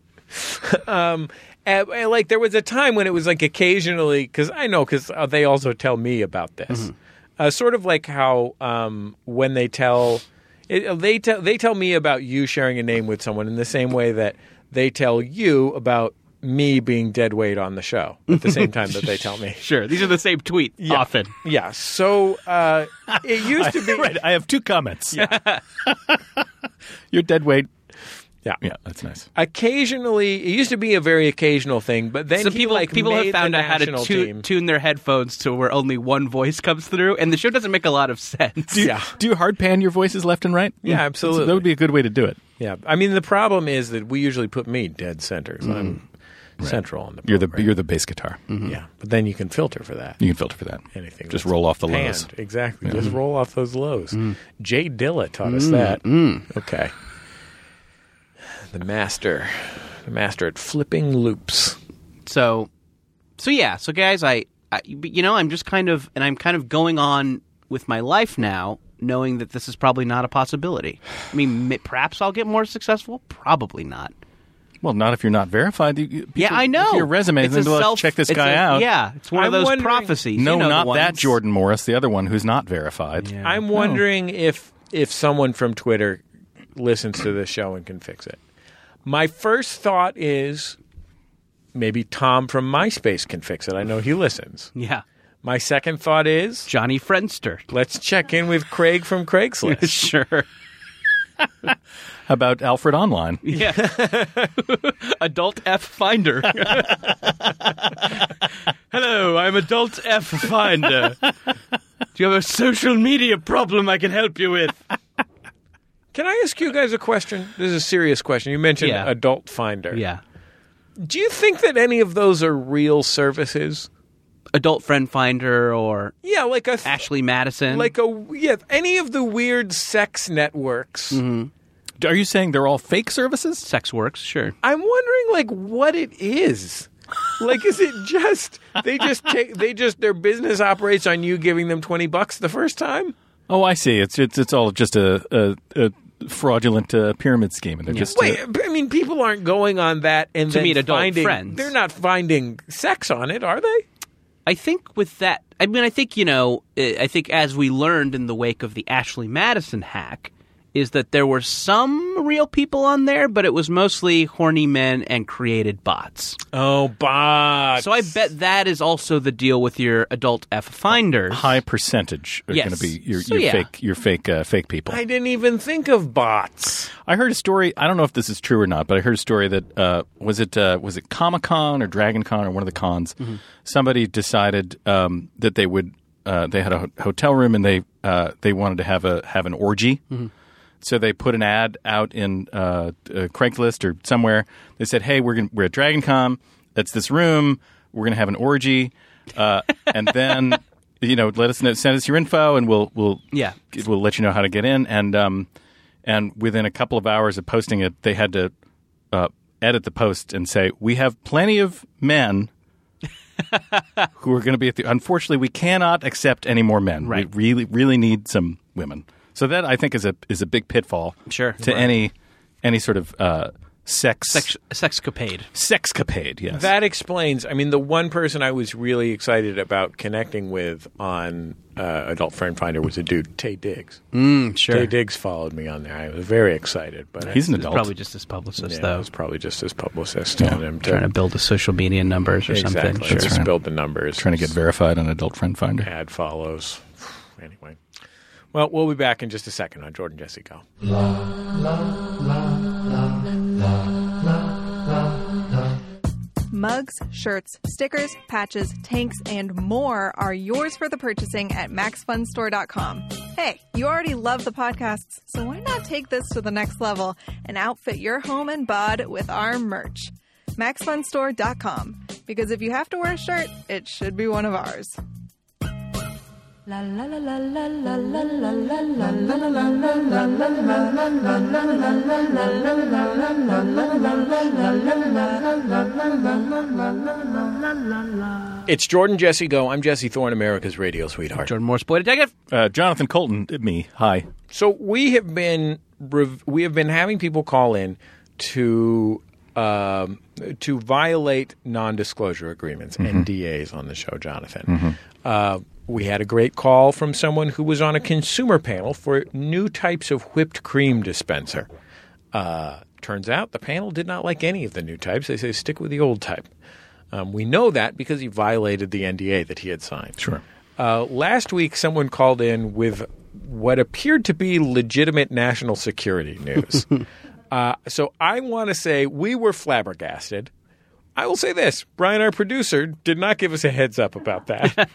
um, and, and, like there was a time when it was like occasionally because I know because uh, they also tell me about this, Mm-hmm. uh, sort of like how um, when they tell it, they tell they tell me about you sharing a name with someone in the same way that they tell you about me being dead weight on the show at the same time that they tell me. Sure, these are the same tweet often. Yeah, so uh, it used to be Right, I have two comments. You're dead weight. Yeah. Yeah, that's nice. Occasionally, it used to be a very occasional thing, but then So he, people like, people have made found the out how to national tu- team. tune their headphones to where only one voice comes through, and the show doesn't make a lot of sense. Do you, Yeah. do you hard pan your voices left and right? Yeah, That's- absolutely. That would be a good way to do it. Yeah, I mean the problem is that we usually put me dead center. So I'm central on the You're the program. you're the bass guitar. Yeah, but then you can filter for that. You can filter for that. Anything Just that's roll off the panned. lows. Exactly. Just roll off those lows. Jay Dilla taught us that. Okay. The master, the master at flipping loops. So, so yeah, so guys, I, I, you know, I'm just kind of, and I'm kind of going on with my life now, knowing that this is probably not a possibility. I mean, m- perhaps I'll get more successful. Probably not. Well, not if you're not verified. You- you- Yeah, people I know. look at Your resume, It's and a then self- check this it's guy a- out. Yeah, it's one I'm of those wondering- prophecies. No, you know, the not that ones. Jordan Morris, the other one who's not verified. Yeah. I'm wondering if if someone from Twitter listens to this show and can fix it. My first thought is maybe Tom from MySpace can fix it. I know he listens. Yeah, My second thought is Johnny Friendster. let's check in with Craig from Craigslist. Sure. How about Alfred Online? Yeah. Adult F Finder. Hello, I'm Adult F Finder. Do you have a social media problem I can help you with? Can I ask you guys a question? This is a serious question. You mentioned Yeah. Adult Finder. Yeah. Do you think that any of those are real services? Adult Friend Finder or Yeah, like a th- Ashley Madison. like a yeah, any of the weird sex networks. Are you saying they're all fake services? Sex Works, sure. I'm wondering like what it is. Like is it just they just take they just their business operates on you giving them twenty bucks the first time? Oh, I see. It's it's, it's all just a, a, a fraudulent uh, pyramid scheme, and they're just Wait, uh, I mean people aren't going on that and To then meet adult finding friends. they're not finding sex on it, are they? I think with that, I mean, I think, you know, uh, I think as we learned in the wake of the Ashley Madison hack, is that there were some real people on there, but it was mostly horny men and created bots. Oh, bots. So I bet that is also the deal with your adult F finders. high percentage are Yes. going to be your, So, your yeah. fake your fake uh, fake people. I didn't even think of bots. I heard a story. I don't know if this is true or not, but I heard a story that uh, was it uh, was it Comic Con or Dragon Con or one of the cons. Mm-hmm. Somebody decided um, that they would. Uh, they had a ho- hotel room and they uh, they wanted to have a have an orgy. Mm-hmm. So they put an ad out in uh, uh, Craigslist or somewhere. They said, "Hey, we're gonna, we're at Dragon Con. That's this room. We're going to have an orgy, uh, and then you know, let us know, send us your info, and we'll we'll Yeah. we'll let you know how to get in." And um, and within a couple of hours of posting it, they had to uh, edit the post and say, "We have plenty of men." who are going to be at the. Unfortunately, we cannot accept any more men. Right. We really, really need some women. So that I think is a is a big pitfall. Sure. To Right. any any sort of uh, sex Sex, sexcapade. sexcapade. Yes, That explains. I mean, the one person I was really excited about connecting with on uh, Adult Friend Finder was a dude, Tay Diggs. Mm, sure. Tay Diggs followed me on there. I was very excited, but he's an It's adult. probably just his publicist, yeah, though. it was probably just his publicist telling him to Trying to build the social media numbers or exactly. something. Sure. Just right. build the numbers. Trying to get verified on Adult Friend Finder. Ad follows. Anyway. Well, we'll be back in just a second on Jordan Jesse Go. Mugs, shirts, stickers, patches, tanks, and more are yours for the purchasing at max fun store dot com. Hey, you already love the podcasts, so why not take this to the next level and outfit your home and bod with our merch? max fun store dot com. Because if you have to wear a shirt, it should be one of ours. La la la la la la la la la la la It's Jordan Jesse Go. I'm Jesse Thorne, America's radio sweetheart. Jordan Morse, boy detective. Uh, Jonathan Colton, me. Hi. So we have been rev- we have been having people call in to um, to violate non-disclosure agreements, N D As, on the show, Jonathan. Uh, we had a great call from someone who was on a consumer panel for new types of whipped cream dispenser. Uh, turns out the panel did not like any of the new types. They say stick with the old type. Um, we know that because he violated the N D A that he had signed. Sure. Uh, last week, someone called in with what appeared to be legitimate national security news. uh, so I want to say we were flabbergasted. I will say this. Brian, our producer, did not give us a heads up about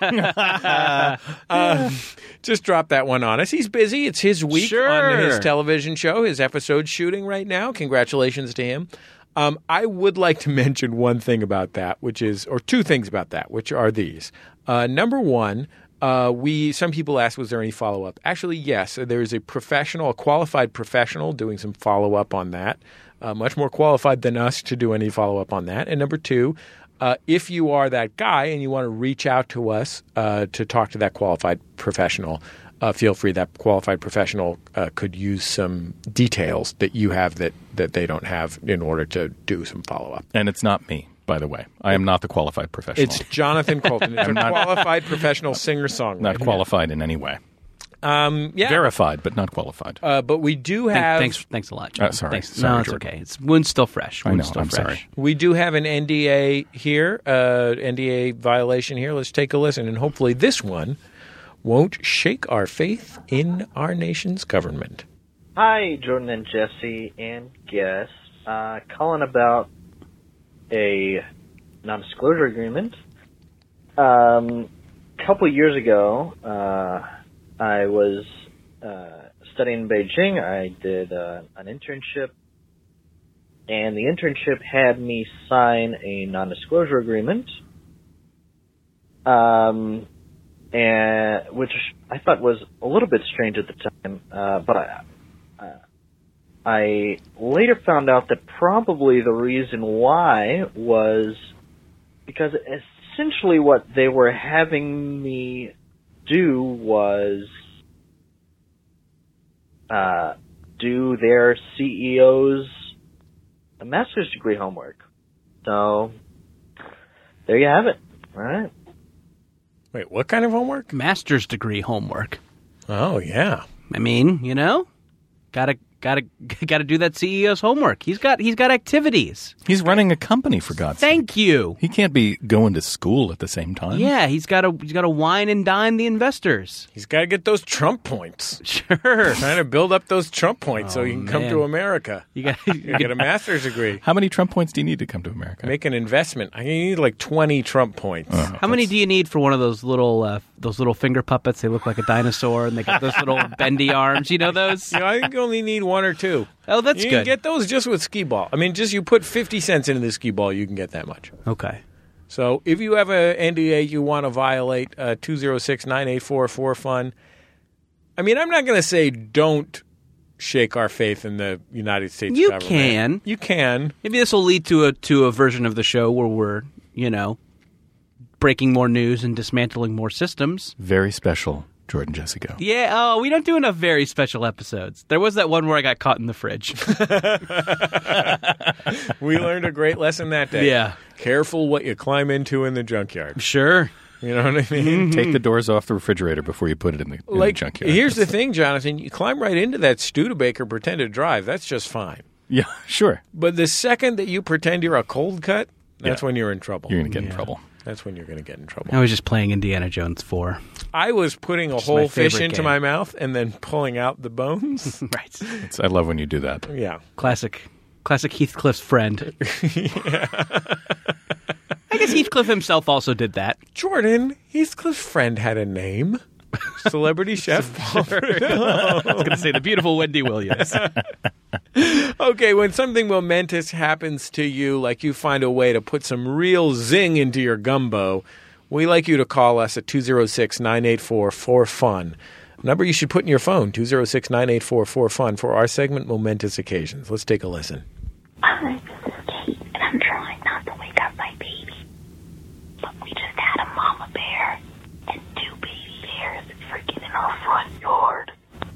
that. uh, just drop that one on us. He's busy. It's his week Sure. on his television show, his episode shooting right now. Congratulations to him. Um, I would like to mention one thing about that, which is, or two things about that, which are these. Uh, number one, uh, we some people asked, was there any follow up? Actually, yes. There is a professional, a qualified professional, doing some follow up on that. Uh, much more qualified than us to do any follow up on that. And number two, uh, if you are that guy and you want to reach out to us uh, to talk to that qualified professional, uh, feel free. That qualified professional uh, could use some details that you have that, that they don't have in order to do some follow up. And it's not me, by the way. I am not the qualified professional. It's Jonathan Colton. It's a qualified professional singer-songwriter. not qualified in any way. Um, yeah. Verified, but not qualified. Uh, but we do Thank- have thanks, thanks a lot. Uh, Jordan. sorry. Thanks. Sorry, no, it's Jordan. okay. It's wound's still fresh. I Wound's know. Still I'm fresh. sorry. we do have an N D A here, uh, N D A violation here. Let's take a listen, and hopefully this one won't shake our faith in our nation's government. Hi, Jordan and Jesse and guests. Uh, calling about a non-disclosure agreement. Um, a couple of years ago, uh, I was uh, studying in Beijing. I did uh, an internship, and the internship had me sign a non-disclosure agreement, um, and which I thought was a little bit strange at the time, uh, but I. Uh, I later found out that probably the reason why was because essentially what they were having me do was uh, do their C E O's master's degree homework. So there you have it. All right. Wait, what kind of homework? Master's degree homework. Oh, yeah. I mean, you know, gotta gotta gotta do that C E O's homework. He's got he's got activities. He's running a company, for God's sake. Thank you. He can't be going to school at the same time. Yeah, he's got to he's got to wine and dine the investors. He's got to get those Trump points. Sure. Trying to build up those Trump points so Oh, he can come man. to America. You got You get a master's degree. How many Trump points do you need to come to America? Make an investment. I need like twenty Trump points. How many do you need for one of those little uh, those little finger puppets? They look like a dinosaur, and they got those little bendy arms. You know those? You know, I think you only need one or two. Oh, that's you good. can get those just with skee ball. I mean, just you put fifty cents into the skee ball, you can get that much. Okay. So if you have a N D A you want to violate, uh, two oh six, nine eight four, four fun. I mean, I'm not going to say don't shake our faith in the United States You government. can. You can. Maybe this will lead to a to a version of the show where we're, you know, breaking more news and dismantling more systems. Very special Jordan Jesse Go. Yeah, oh, we don't do enough very special episodes. There was that one where I got caught in the fridge. We learned a great lesson that day. Yeah. Careful what you climb into in the junkyard. Sure. You know what I mean? Take the doors off the refrigerator before you put it in the, in Like, the junkyard. here's the thing, Jonathan. You climb right into that Studebaker pretended drive. That's just fine. Yeah, sure. But the second that you pretend you're a cold cut, that's Yeah. when you're in trouble. You're going to get Yeah. in trouble. That's when you're going to get in trouble. I was just playing Indiana Jones four. I was putting a my whole fish favorite into game. my mouth and then pulling out the bones. Right. It's, I love when you do that. Yeah. Classic. Classic Heathcliff's friend. I guess Heathcliff himself also did that. Jordan, Heathcliff's friend had a name. Celebrity chef Paul I was going to say the beautiful Wendy Williams. Okay, when something momentous happens to you, like you find a way to put some real zing into your gumbo, we like you to call us at two oh six, nine eight four, four fun. Number you should put in your phone, two oh six, nine eight four, four fun, for our segment Momentous Occasions. Let's take a listen. Hi, this is Kate, and I'm trying not to wake up my baby. But we just had a mama bear and two baby bears freaking in our front yard.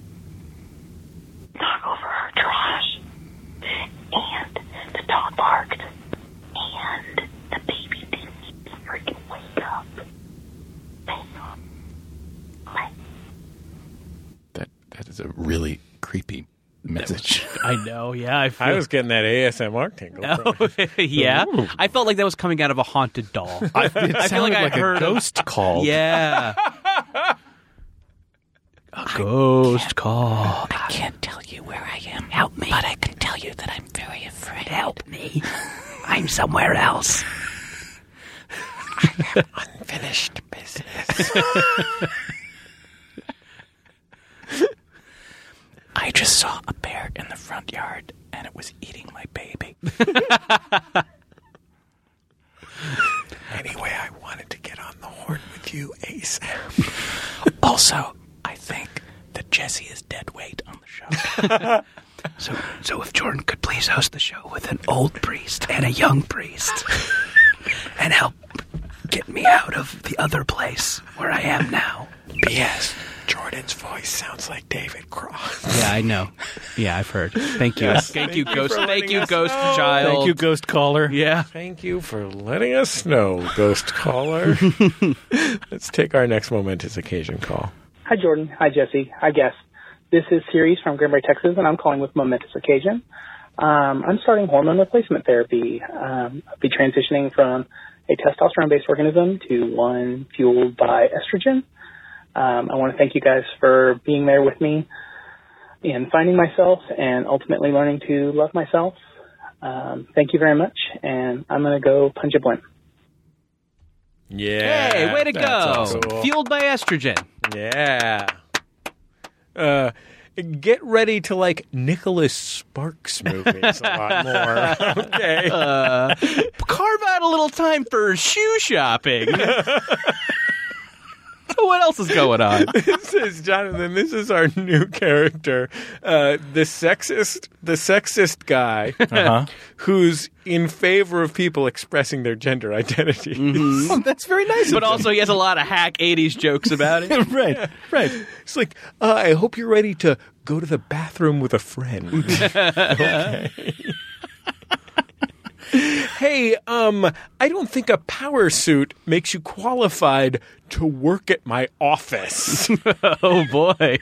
Knock over our trash. And the dog barked. And the baby didn't even freaking wake up. Hang on. Bye. That That is a really creepy message. I know, yeah. I, feel, I was getting that A S M R tingle. Oh, yeah. I felt like that was coming out of a haunted doll. I, it I sounded feel like I like heard a ghost call. Yeah. A ghost call. I can't tell you where I am. Help me. But I can tell you that I'm very afraid. Help me. I'm somewhere else. I have unfinished business. I just saw a bear in the front yard, and it was eating my baby. Anyway, I wanted to get on the horn with you ASAP. Also, I think that Jesse is dead weight on the show. so, so if Jordan could please host the show with an old priest and a young priest, and help get me out of the other place where I am now. P S. Jordan's voice sounds like David Cross. Yeah, I know. Yeah, I've heard. Thank you. Yes. Thank, Thank you, you Ghost. for Thank letting you, us Ghost know. Child. Thank you, ghost caller. Yeah. Thank you for letting us know, Ghost Caller. Let's take our next momentous occasion call. Hi, Jordan. Hi, Jesse. Hi, guest. This is Ceres from Granbury, Texas, and I'm calling with momentous occasion. Um, I'm starting hormone replacement therapy. Um, I'll be transitioning from a testosterone-based organism to one fueled by estrogen. Um, I want to thank you guys for being there with me in finding myself and ultimately learning to love myself. Um, thank you very much, and I'm going to go punch a blimp. Yeah. Hey, way to That's go. awesome. Fueled by estrogen. Yeah. Uh, get ready to like Nicholas Sparks movies a lot more. Okay. Uh, carve out a little time for shoe shopping. So what else is going on? This is Jonathan. This is our new character, uh, the sexist, the sexist guy Uh-huh. who's in favor of people expressing their gender identities. Oh, that's very nice. But also he has a lot of hack eighties jokes about it. right, right. It's like, uh, I hope you're ready to go to the bathroom with a friend. Okay. Hey, um, I don't think a power suit makes you qualified to work at my office. Oh boy.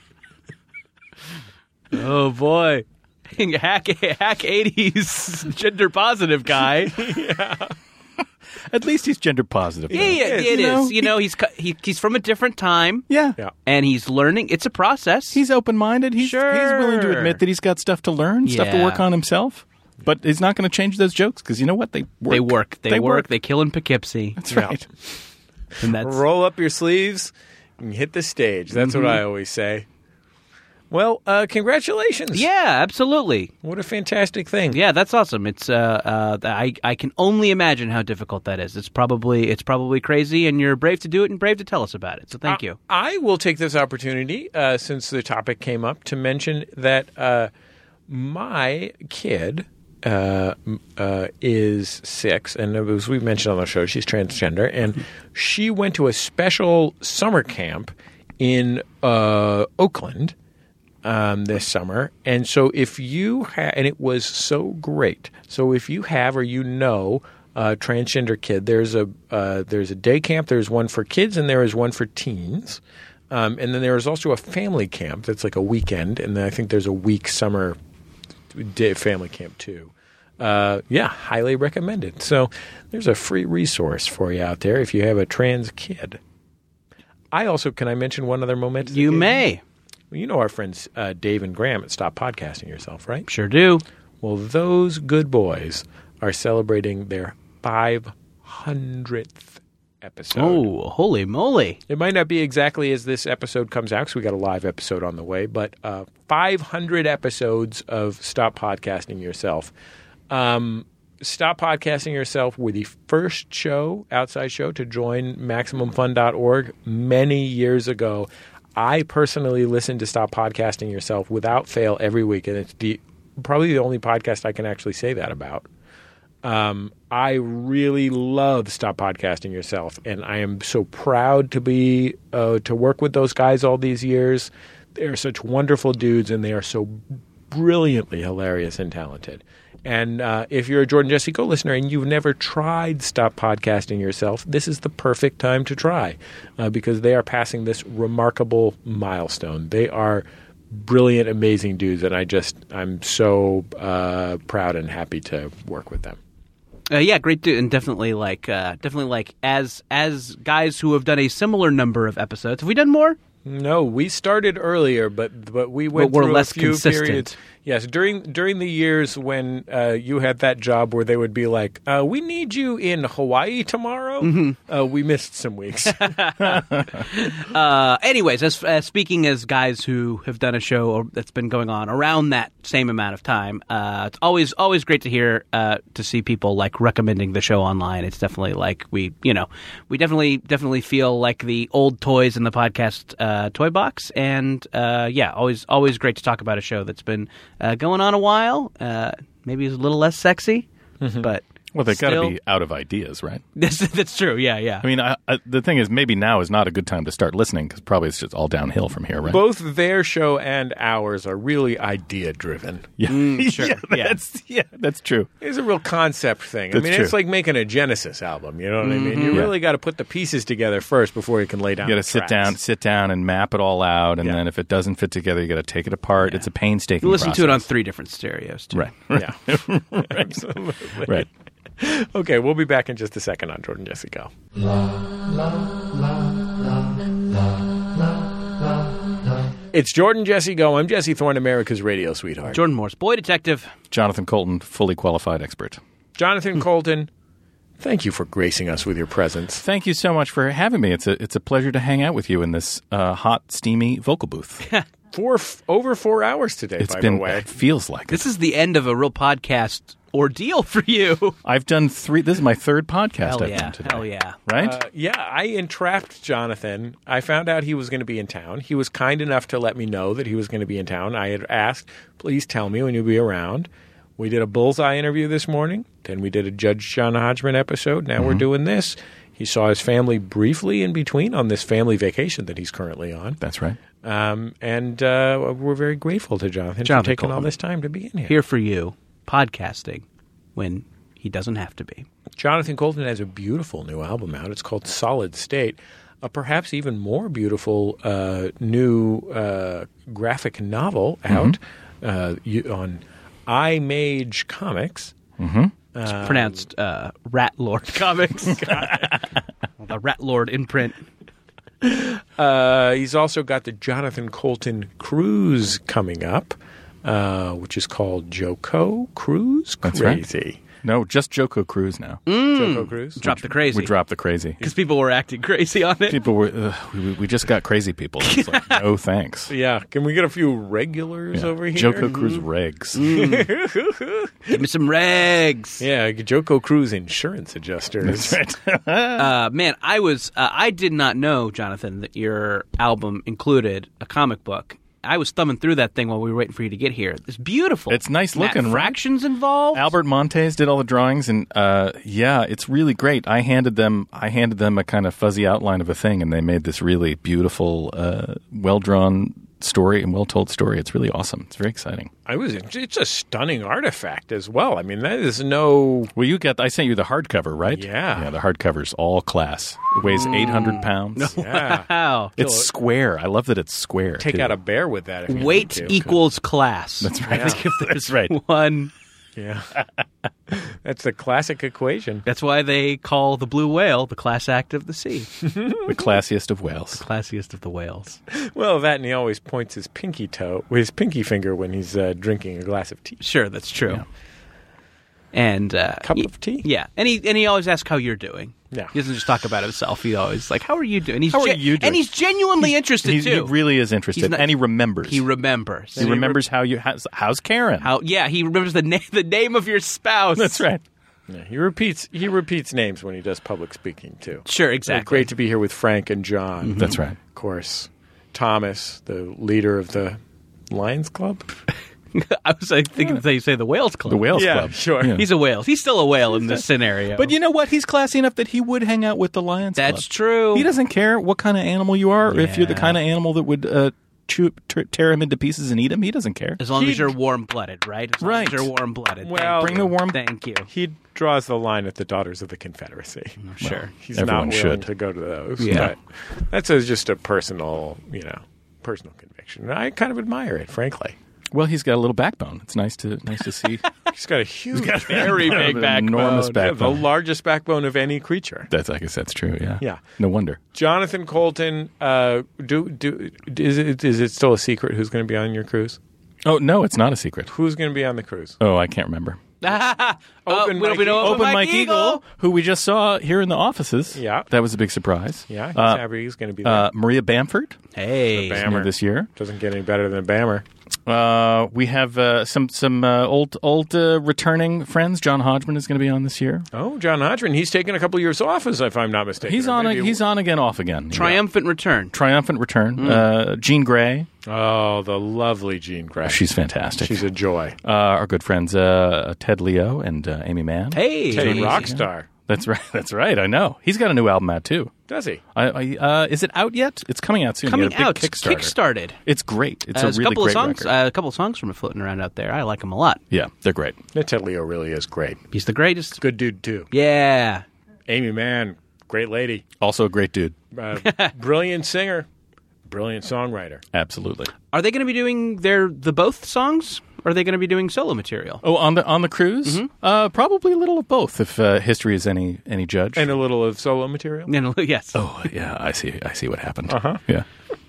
Oh boy. Hack hack eighties gender positive guy. At least he's gender positive. Yeah, yeah, is, it you know? is. You know, he's cu- he, he's from a different time. Yeah. Yeah. And he's learning. It's a process. He's open-minded. He's, he's willing to Sure. admit that he's got stuff to learn, stuff to Yeah. work on himself. But he's not going to change those jokes because you know what? They work. They work. They, work. They kill in Poughkeepsie. That's Yeah. right. And that's Roll up your sleeves and hit the stage. That's what I always say. Well, uh, congratulations. yeah, absolutely. What a fantastic thing. Yeah, that's awesome. It's uh, uh, I I can only imagine how difficult that is. It's probably it's probably crazy, and you're brave to do it and brave to tell us about it. So thank you. I will take this opportunity, uh, since the topic came up, to mention that uh, my kid uh, m- uh, is six, and as we mentioned on the show, she's transgender, and she went to a special summer camp in uh, Oakland um, this summer. And so if you ha- and it was so great. So if you have or you know a transgender kid, there's a uh, there's a day camp. There's one for kids and there is one for teens. Um, and then there is also a family camp that's like a weekend. And then I think there's a week summer day family camp too. Uh, yeah, highly recommended. So there's a free resource for you out there if you have a trans kid. I also, can I mention one other momentous You occasion? may. Well, you know our friends uh, Dave and Graham at Stop Podcasting Yourself, right? Sure do. Well, those good boys are celebrating their five hundredth episode. Oh, holy moly. It might not be exactly as this episode comes out because we got a live episode on the way, but uh, five hundred episodes of Stop Podcasting Yourself. Um, Stop Podcasting Yourself were the first show, outside show, to join Maximum Fun dot org many years ago. I personally listen to Stop Podcasting Yourself without fail every week, and it's the probably the only podcast I can actually say that about. Um, I really love Stop Podcasting Yourself, and I am so proud to be uh, to work with those guys all these years. They are such wonderful dudes, and they are so brilliantly hilarious and talented. And uh, if you're a Jordan Jesse Go listener and you've never tried Stop Podcasting Yourself, this is the perfect time to try uh, because they are passing this remarkable milestone. They are brilliant, amazing dudes, and I just I'm so uh, proud and happy to work with them. Uh, yeah, great dude, and definitely like uh, definitely like as as guys who have done a similar number of episodes. Have we done more? No, we started earlier, but but we went But we're through less a few consistent. periods. Yes, during during the years when uh, you had that job where they would be like, uh, "We need you in Hawaii tomorrow." Mm-hmm. Uh, we missed some weeks. Uh, anyways, as uh, speaking as guys who have done a show that's been going on around that same amount of time, uh, it's always always great to hear uh, to see people like recommending the show online. It's definitely like we, you know, we definitely definitely feel like the old toys in the podcast uh, toy box, and uh, yeah, always always great to talk about a show that's been uh, going on a while. Uh, maybe it's a little less sexy, but. Well, they got to Still- be out of ideas, right? That's, that's true. Yeah, yeah. I mean, I, I, the thing is, maybe now is not a good time to start listening because probably it's just all downhill from here, right? Both their show and ours are really idea driven. Yeah, sure. yeah, Yeah. that's, yeah, that's true. It's a real concept thing. I That's mean, true. it's like making a Genesis album. You know what I mean? You Yeah. really got to put the pieces together first before you can lay down. You got the to sit tracks. down, sit down, and map it all out, and Yeah. then if it doesn't fit together, you got to take it apart. It's a painstaking. You listen to it on process. three different stereos, too. right, Yeah, absolutely. right. Okay, we'll be back in just a second on Jordan Jesse Go. It's Jordan Jesse Go. I'm Jesse Thorne, America's radio sweetheart. Jordan Morse, boy detective. Jonathan Colton, fully qualified expert. Jonathan Colton, thank you for gracing us with your presence. Thank you so much for having me. It's a it's a pleasure to hang out with you in this uh, hot, steamy vocal booth. For f- over four hours today, It's by been the way. it feels like it. This is the end of a real podcast ordeal for you. I've done three. This is my third podcast Hell I've yeah. done today. Hell yeah. Right? Uh, yeah, I entrapped Jonathan. I found out he was going to be in town. He was kind enough to let me know that he was going to be in town. I had asked, please tell me when you'll be around. We did a Bullseye interview this morning. Then we did a Judge John Hodgman episode. Now we're doing this. He saw his family briefly in between on this family vacation that he's currently on. That's right. Um, and uh, we're very grateful to Jonathan, Jonathan for taking all Coleman. this time to be in here. Here for you, podcasting when he doesn't have to be. Jonathan Colton has a beautiful new album out. It's called Solid State. A perhaps even more beautiful uh, new uh, graphic novel out uh, you, on iMage Comics. Mm-hmm. It's pronounced uh, Rat Lord Comics. The Rat Lord imprint. Uh, he's also got the Jonathan Colton Cruise coming up, uh, which is called Joko Cruise. That's right. Crazy. No, just Joko Cruise now. Joko Cruise. Drop the crazy. We dropped the crazy. Because people were acting crazy on it. People were. Ugh, we, we just got crazy people. It's like, no thanks. Yeah. Can we get a few regulars Yeah. over here? Joko Cruise regs. Give me some regs. Yeah, Joko Cruise insurance adjusters. That's right. Uh, man, I was uh, I did not know, Jonathan, that your album included a comic book. I was thumbing through that thing while we were waiting for you to get here. It's beautiful. It's nice Math looking, right? fractions involved. Albert Montes did all the drawings, and uh, yeah, it's really great. I handed them, I handed them a kind of fuzzy outline of a thing, and they made this really beautiful, uh, well drawn story and well told story. It's really awesome. It's very exciting. I was. It's a stunning artifact as well. I mean, that is no. Well, you get. I sent you the hardcover, right? Yeah. Yeah. The hardcover's all class. It weighs eight hundred pounds. Yeah. Wow. It's square. I love that it's square. Take too. out a bear with that. If you Weight need to. equals class. That's right. If there's That's right. one. Yeah. That's the classic equation. That's why they call the blue whale the class act of the sea. The classiest of whales. Classiest of the whales. Well, that and he always points his pinky toe, with his pinky finger when he's uh, drinking a glass of tea. Sure, that's true. Yeah. And uh, Cup he- of tea? Yeah, and he and he always asks how you're doing. Yeah. He doesn't just talk about himself. He always like, "How are you doing?" He's How are gen- you doing? And he's genuinely interested He's- too. He really is interested, He's not- and he remembers. He remembers. He remembers how you. How's, how's Karen? How? Yeah, he remembers the name the name of your spouse. That's right. Yeah, he repeats. He repeats names when he does public speaking too. Sure, Uh, exactly. great to be here with Frank and John. That's right. Of course, Thomas, the leader of the Lions Club. I was like, thinking that you say the Whales Club. The Whales Yeah, Club. sure. Yeah. He's a whale. He's still a whale in this scenario. But you know what? He's classy enough that he would hang out with the Lions That's Club. true. He doesn't care what kind of animal you are, or if you're the Yeah. kind of animal that would uh, chew, t- tear him into pieces and eat him. He doesn't care. As long as He'd- you're warm blooded, right? As long Right. as you're warm blooded. Well, Bring the warm. Thank you. He draws the line at the Daughters of the Confederacy. Sure. He's Everyone not willing should. to go to those. Yeah. But that's a, just a personal, you know, personal conviction. And I kind of admire it, frankly. Well, he's got a little backbone. It's nice to nice to see. He's got a huge, very big An backbone. enormous Yeah, the backbone. largest backbone of any creature. That's I guess that's true. Yeah. Yeah. No wonder. Jonathan Colton, uh, do do is it is it still a secret who's going to be on your cruise? Oh no, it's not a secret. Who's going to be on the cruise? Oh, I can't remember. Uh, Open we don't Mike know Eagle. Open Mike Eagle, who we just saw here in the offices. Yeah. That was a big surprise. Yeah, he's Uh, happy he's going to be there. uh, Maria Bamford Hey. The is Bammer. new this year. Doesn't get any better than a Bammer. Uh, we have uh, some some uh, old old uh, returning friends. John Hodgman is going to be on this year. Oh, John Hodgman, he's taken a couple years off, as if I'm not mistaken. He's Or on. A, maybe- he's on again, off again. Triumphant return. Triumphant return. Uh, Jean Grey. Oh, the lovely Jean Grey. She's fantastic. She's a joy. uh, our good friends uh, Ted Leo and uh, Amy Mann. Hey. Teddy Rockstar. That's right. That's right. I know. He's got a new album out too. Does he? I, I, uh, is it out yet? It's coming out soon. He Coming had a big out. It's Kickstarter. Kickstarted. It's great. It's Uh, a there's really a couple great of songs. record. Uh, a couple of songs from it floating around out there. I like them a lot. yeah, they're great. That Ted Leo really is great. He's the greatest. Good dude, too. Yeah. Amy Mann, great lady. Also a great dude. Uh, brilliant singer. Brilliant songwriter. Absolutely. Are they going to be doing their the both songs? Or are they going to be doing solo material? Oh, on the on the cruise, uh, probably a little of both, if uh, history is any any judge. And a little of solo material. No, no, yes. oh, yeah, I see. I see what happened. Uh-huh. Yeah.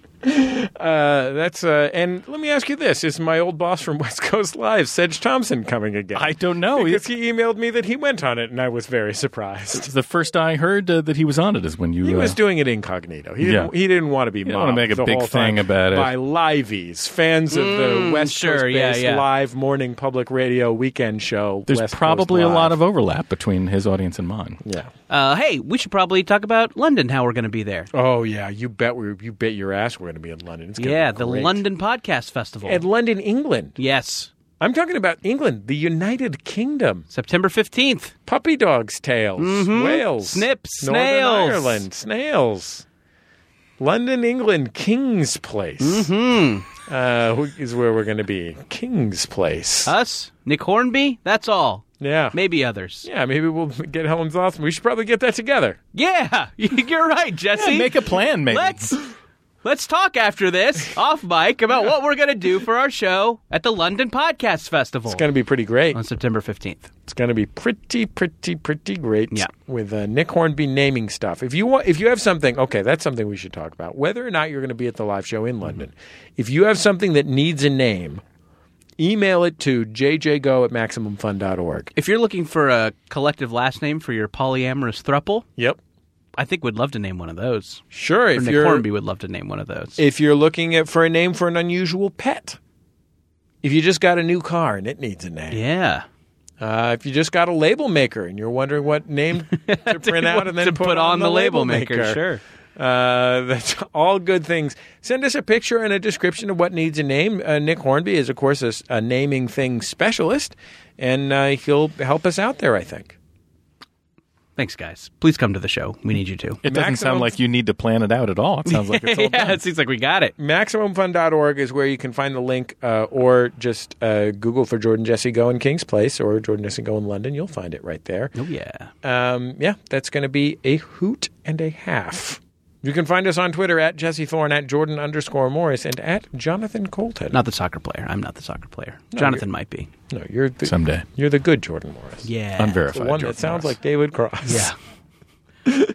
Uh, that's uh, and let me ask you this: is my old boss from West Coast Live, Sedge Thompson, coming again? I don't know. because he emailed me that he went on it, and I was very surprised. The first I heard uh, that he was on it is when you. He uh, was doing it incognito. He didn't, Yeah. he didn't want to be didn't mobbed wanna make a the big whole thing time about it. by liveys, fans of the Mm, West sure, Coast yeah, based yeah. live morning public radio weekend show. There's West Coast probably a Live. lot of overlap between his audience and mine. yeah. Uh, hey, we should probably talk about London, how we're going to be there. Oh yeah, you bet we you bet your ass we're going to be in London. It's gonna Yeah, be the great. London Podcast Festival. and London, England. Yes. I'm talking about England, the United Kingdom. September fifteenth. Puppy dogs' tails, whales, Snips, Northern snails. Ireland, snails. London, England, King's Place. Mm-hmm. Uh, who- is where we're going to be. King's Place. Us, Nick Hornby, that's all. yeah. Maybe others. Yeah, maybe we'll get Helen's off. We should probably get that together. Yeah, you're right, Jesse. Yeah, make a plan, maybe. Let's let's talk after this off mic about what we're going to do for our show at the London Podcast Festival It's going to be pretty great. on September fifteenth. It's going to be pretty, pretty, pretty great. Yeah. With uh, Nick Hornby naming stuff. If you want, if you have something, okay, that's something we should talk about. Whether or not you're going to be at the live show in London, if you have something that needs a name, email it to j j go at maximum fun dot org. If you're looking for a collective last name for your polyamorous throuple, Yep. I think we'd love to name one of those. Sure. Or If Nick you're Hornby would love to name one of those. if you're looking at for a name for an unusual pet, if you just got a new car and it needs a name, yeah. uh, if you just got a label maker and you're wondering what name to print out and then to put, put on the label maker, sure. Uh, that's all good things. Send us a picture and a description of what needs a name. Uh, Nick Hornby is, of course, a, a naming things specialist, and uh, he'll help us out there, I think. Thanks, guys. Please come to the show. We need you to. It doesn't Maximum- sound like you need to plan it out at all. It sounds like it's all yeah, done. it seems like we got it. Maximum Fun dot org is where you can find the link, uh, or just uh, Google for Jordan Jesse Go in King's Place or Jordan Jesse Go in London. You'll find it right there. Oh, yeah. Um, yeah, that's going to be a hoot and a half. You can find us on Twitter at Jesse Thorne, at Jordan underscore Morris, and at Jonathan Colton. Not the soccer player. I'm not the soccer player. Jonathan might be. No, you're the, Someday. You're the good Jordan Morris. Yeah. Unverified. The one Jordan that sounds Morris. like David Cross. Yeah.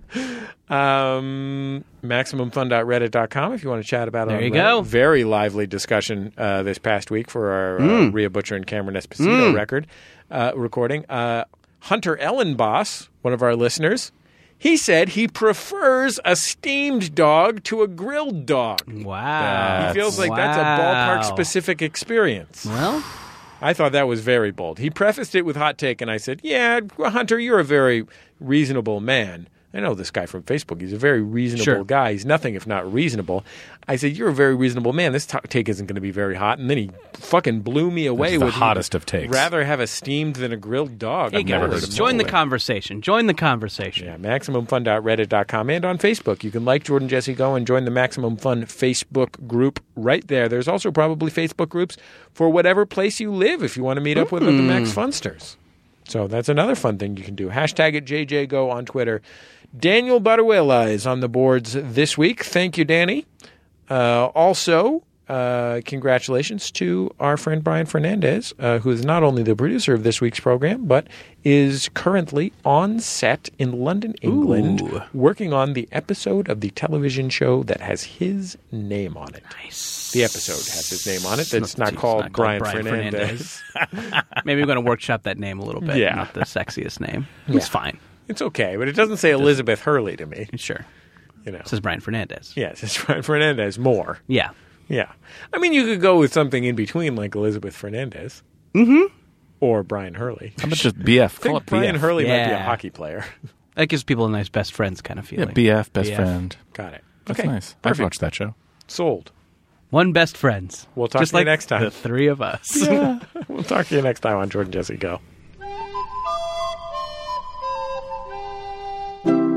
um, Maximum Fun dot reddit dot com if you want to chat about it. There on you Reddit. go. Very lively discussion uh, this past week for our uh, Mm. Rhea Butcher and Cameron Esposito Mm. record uh, recording. Uh, Hunter Ellenboss, one of our listeners, he said he prefers a steamed dog to a grilled dog. Wow. He feels like wow. that's a ballpark-specific experience. Well, I thought that was very bold. He prefaced it with hot take, and I said, yeah, Hunter, you're a very reasonable man. I know this guy from Facebook. He's a very reasonable Sure. guy. He's nothing if not reasonable. I said, you're a very reasonable man. This t- take isn't going to be very hot. And then he fucking blew me away That's the with hottest of takes. Rather have a steamed than a grilled dog. hey I've never guys, heard of join the that. conversation. Join the conversation. Yeah, Maximum Fun dot reddit dot com and on Facebook. You can like Jordan Jesse Go and join the Maximum Fun Facebook group right there. There's also probably Facebook groups for whatever place you live if you want to meet up with the Max Funsters. So that's another fun thing you can do. Hashtag it J J Go on Twitter. Daniel Butterwilla is on the boards this week. Thank you, Danny. Uh, also, uh, congratulations to our friend Brian Fernandez, uh, who is not only the producer of this week's program, but is currently on set in London, England, Ooh. working on the episode of the television show that has his name on it. Nice. The episode has his name on it. It's not, It's called not called Brian, Brian Fernandez. Maybe we're going to workshop that name a little bit. Yeah. Not the sexiest name. It's fine. It's okay, but it doesn't say Elizabeth Hurley to me. Sure. You know. It says Brian Fernandez. Yes, it's Brian Fernandez more. Yeah. Yeah. I mean, you could go with something in between like Elizabeth Fernandez. Mm-hmm. Or Brian Hurley. How about just B F? I Call think it Brian B F. Hurley might be a Yeah. hockey player. That gives people a nice best friends kind of Yeah, feeling. B F, best B F. friend. Got it. That's okay. nice. I've Perfect. watched that show. Sold. One best friends. We'll talk Just to you like next time. the three of us. Yeah. We'll talk to you next time on Jordan Jesse Go.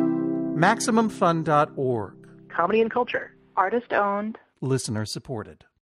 Maximum Fun dot org. Comedy and culture. Artist owned. Listener supported.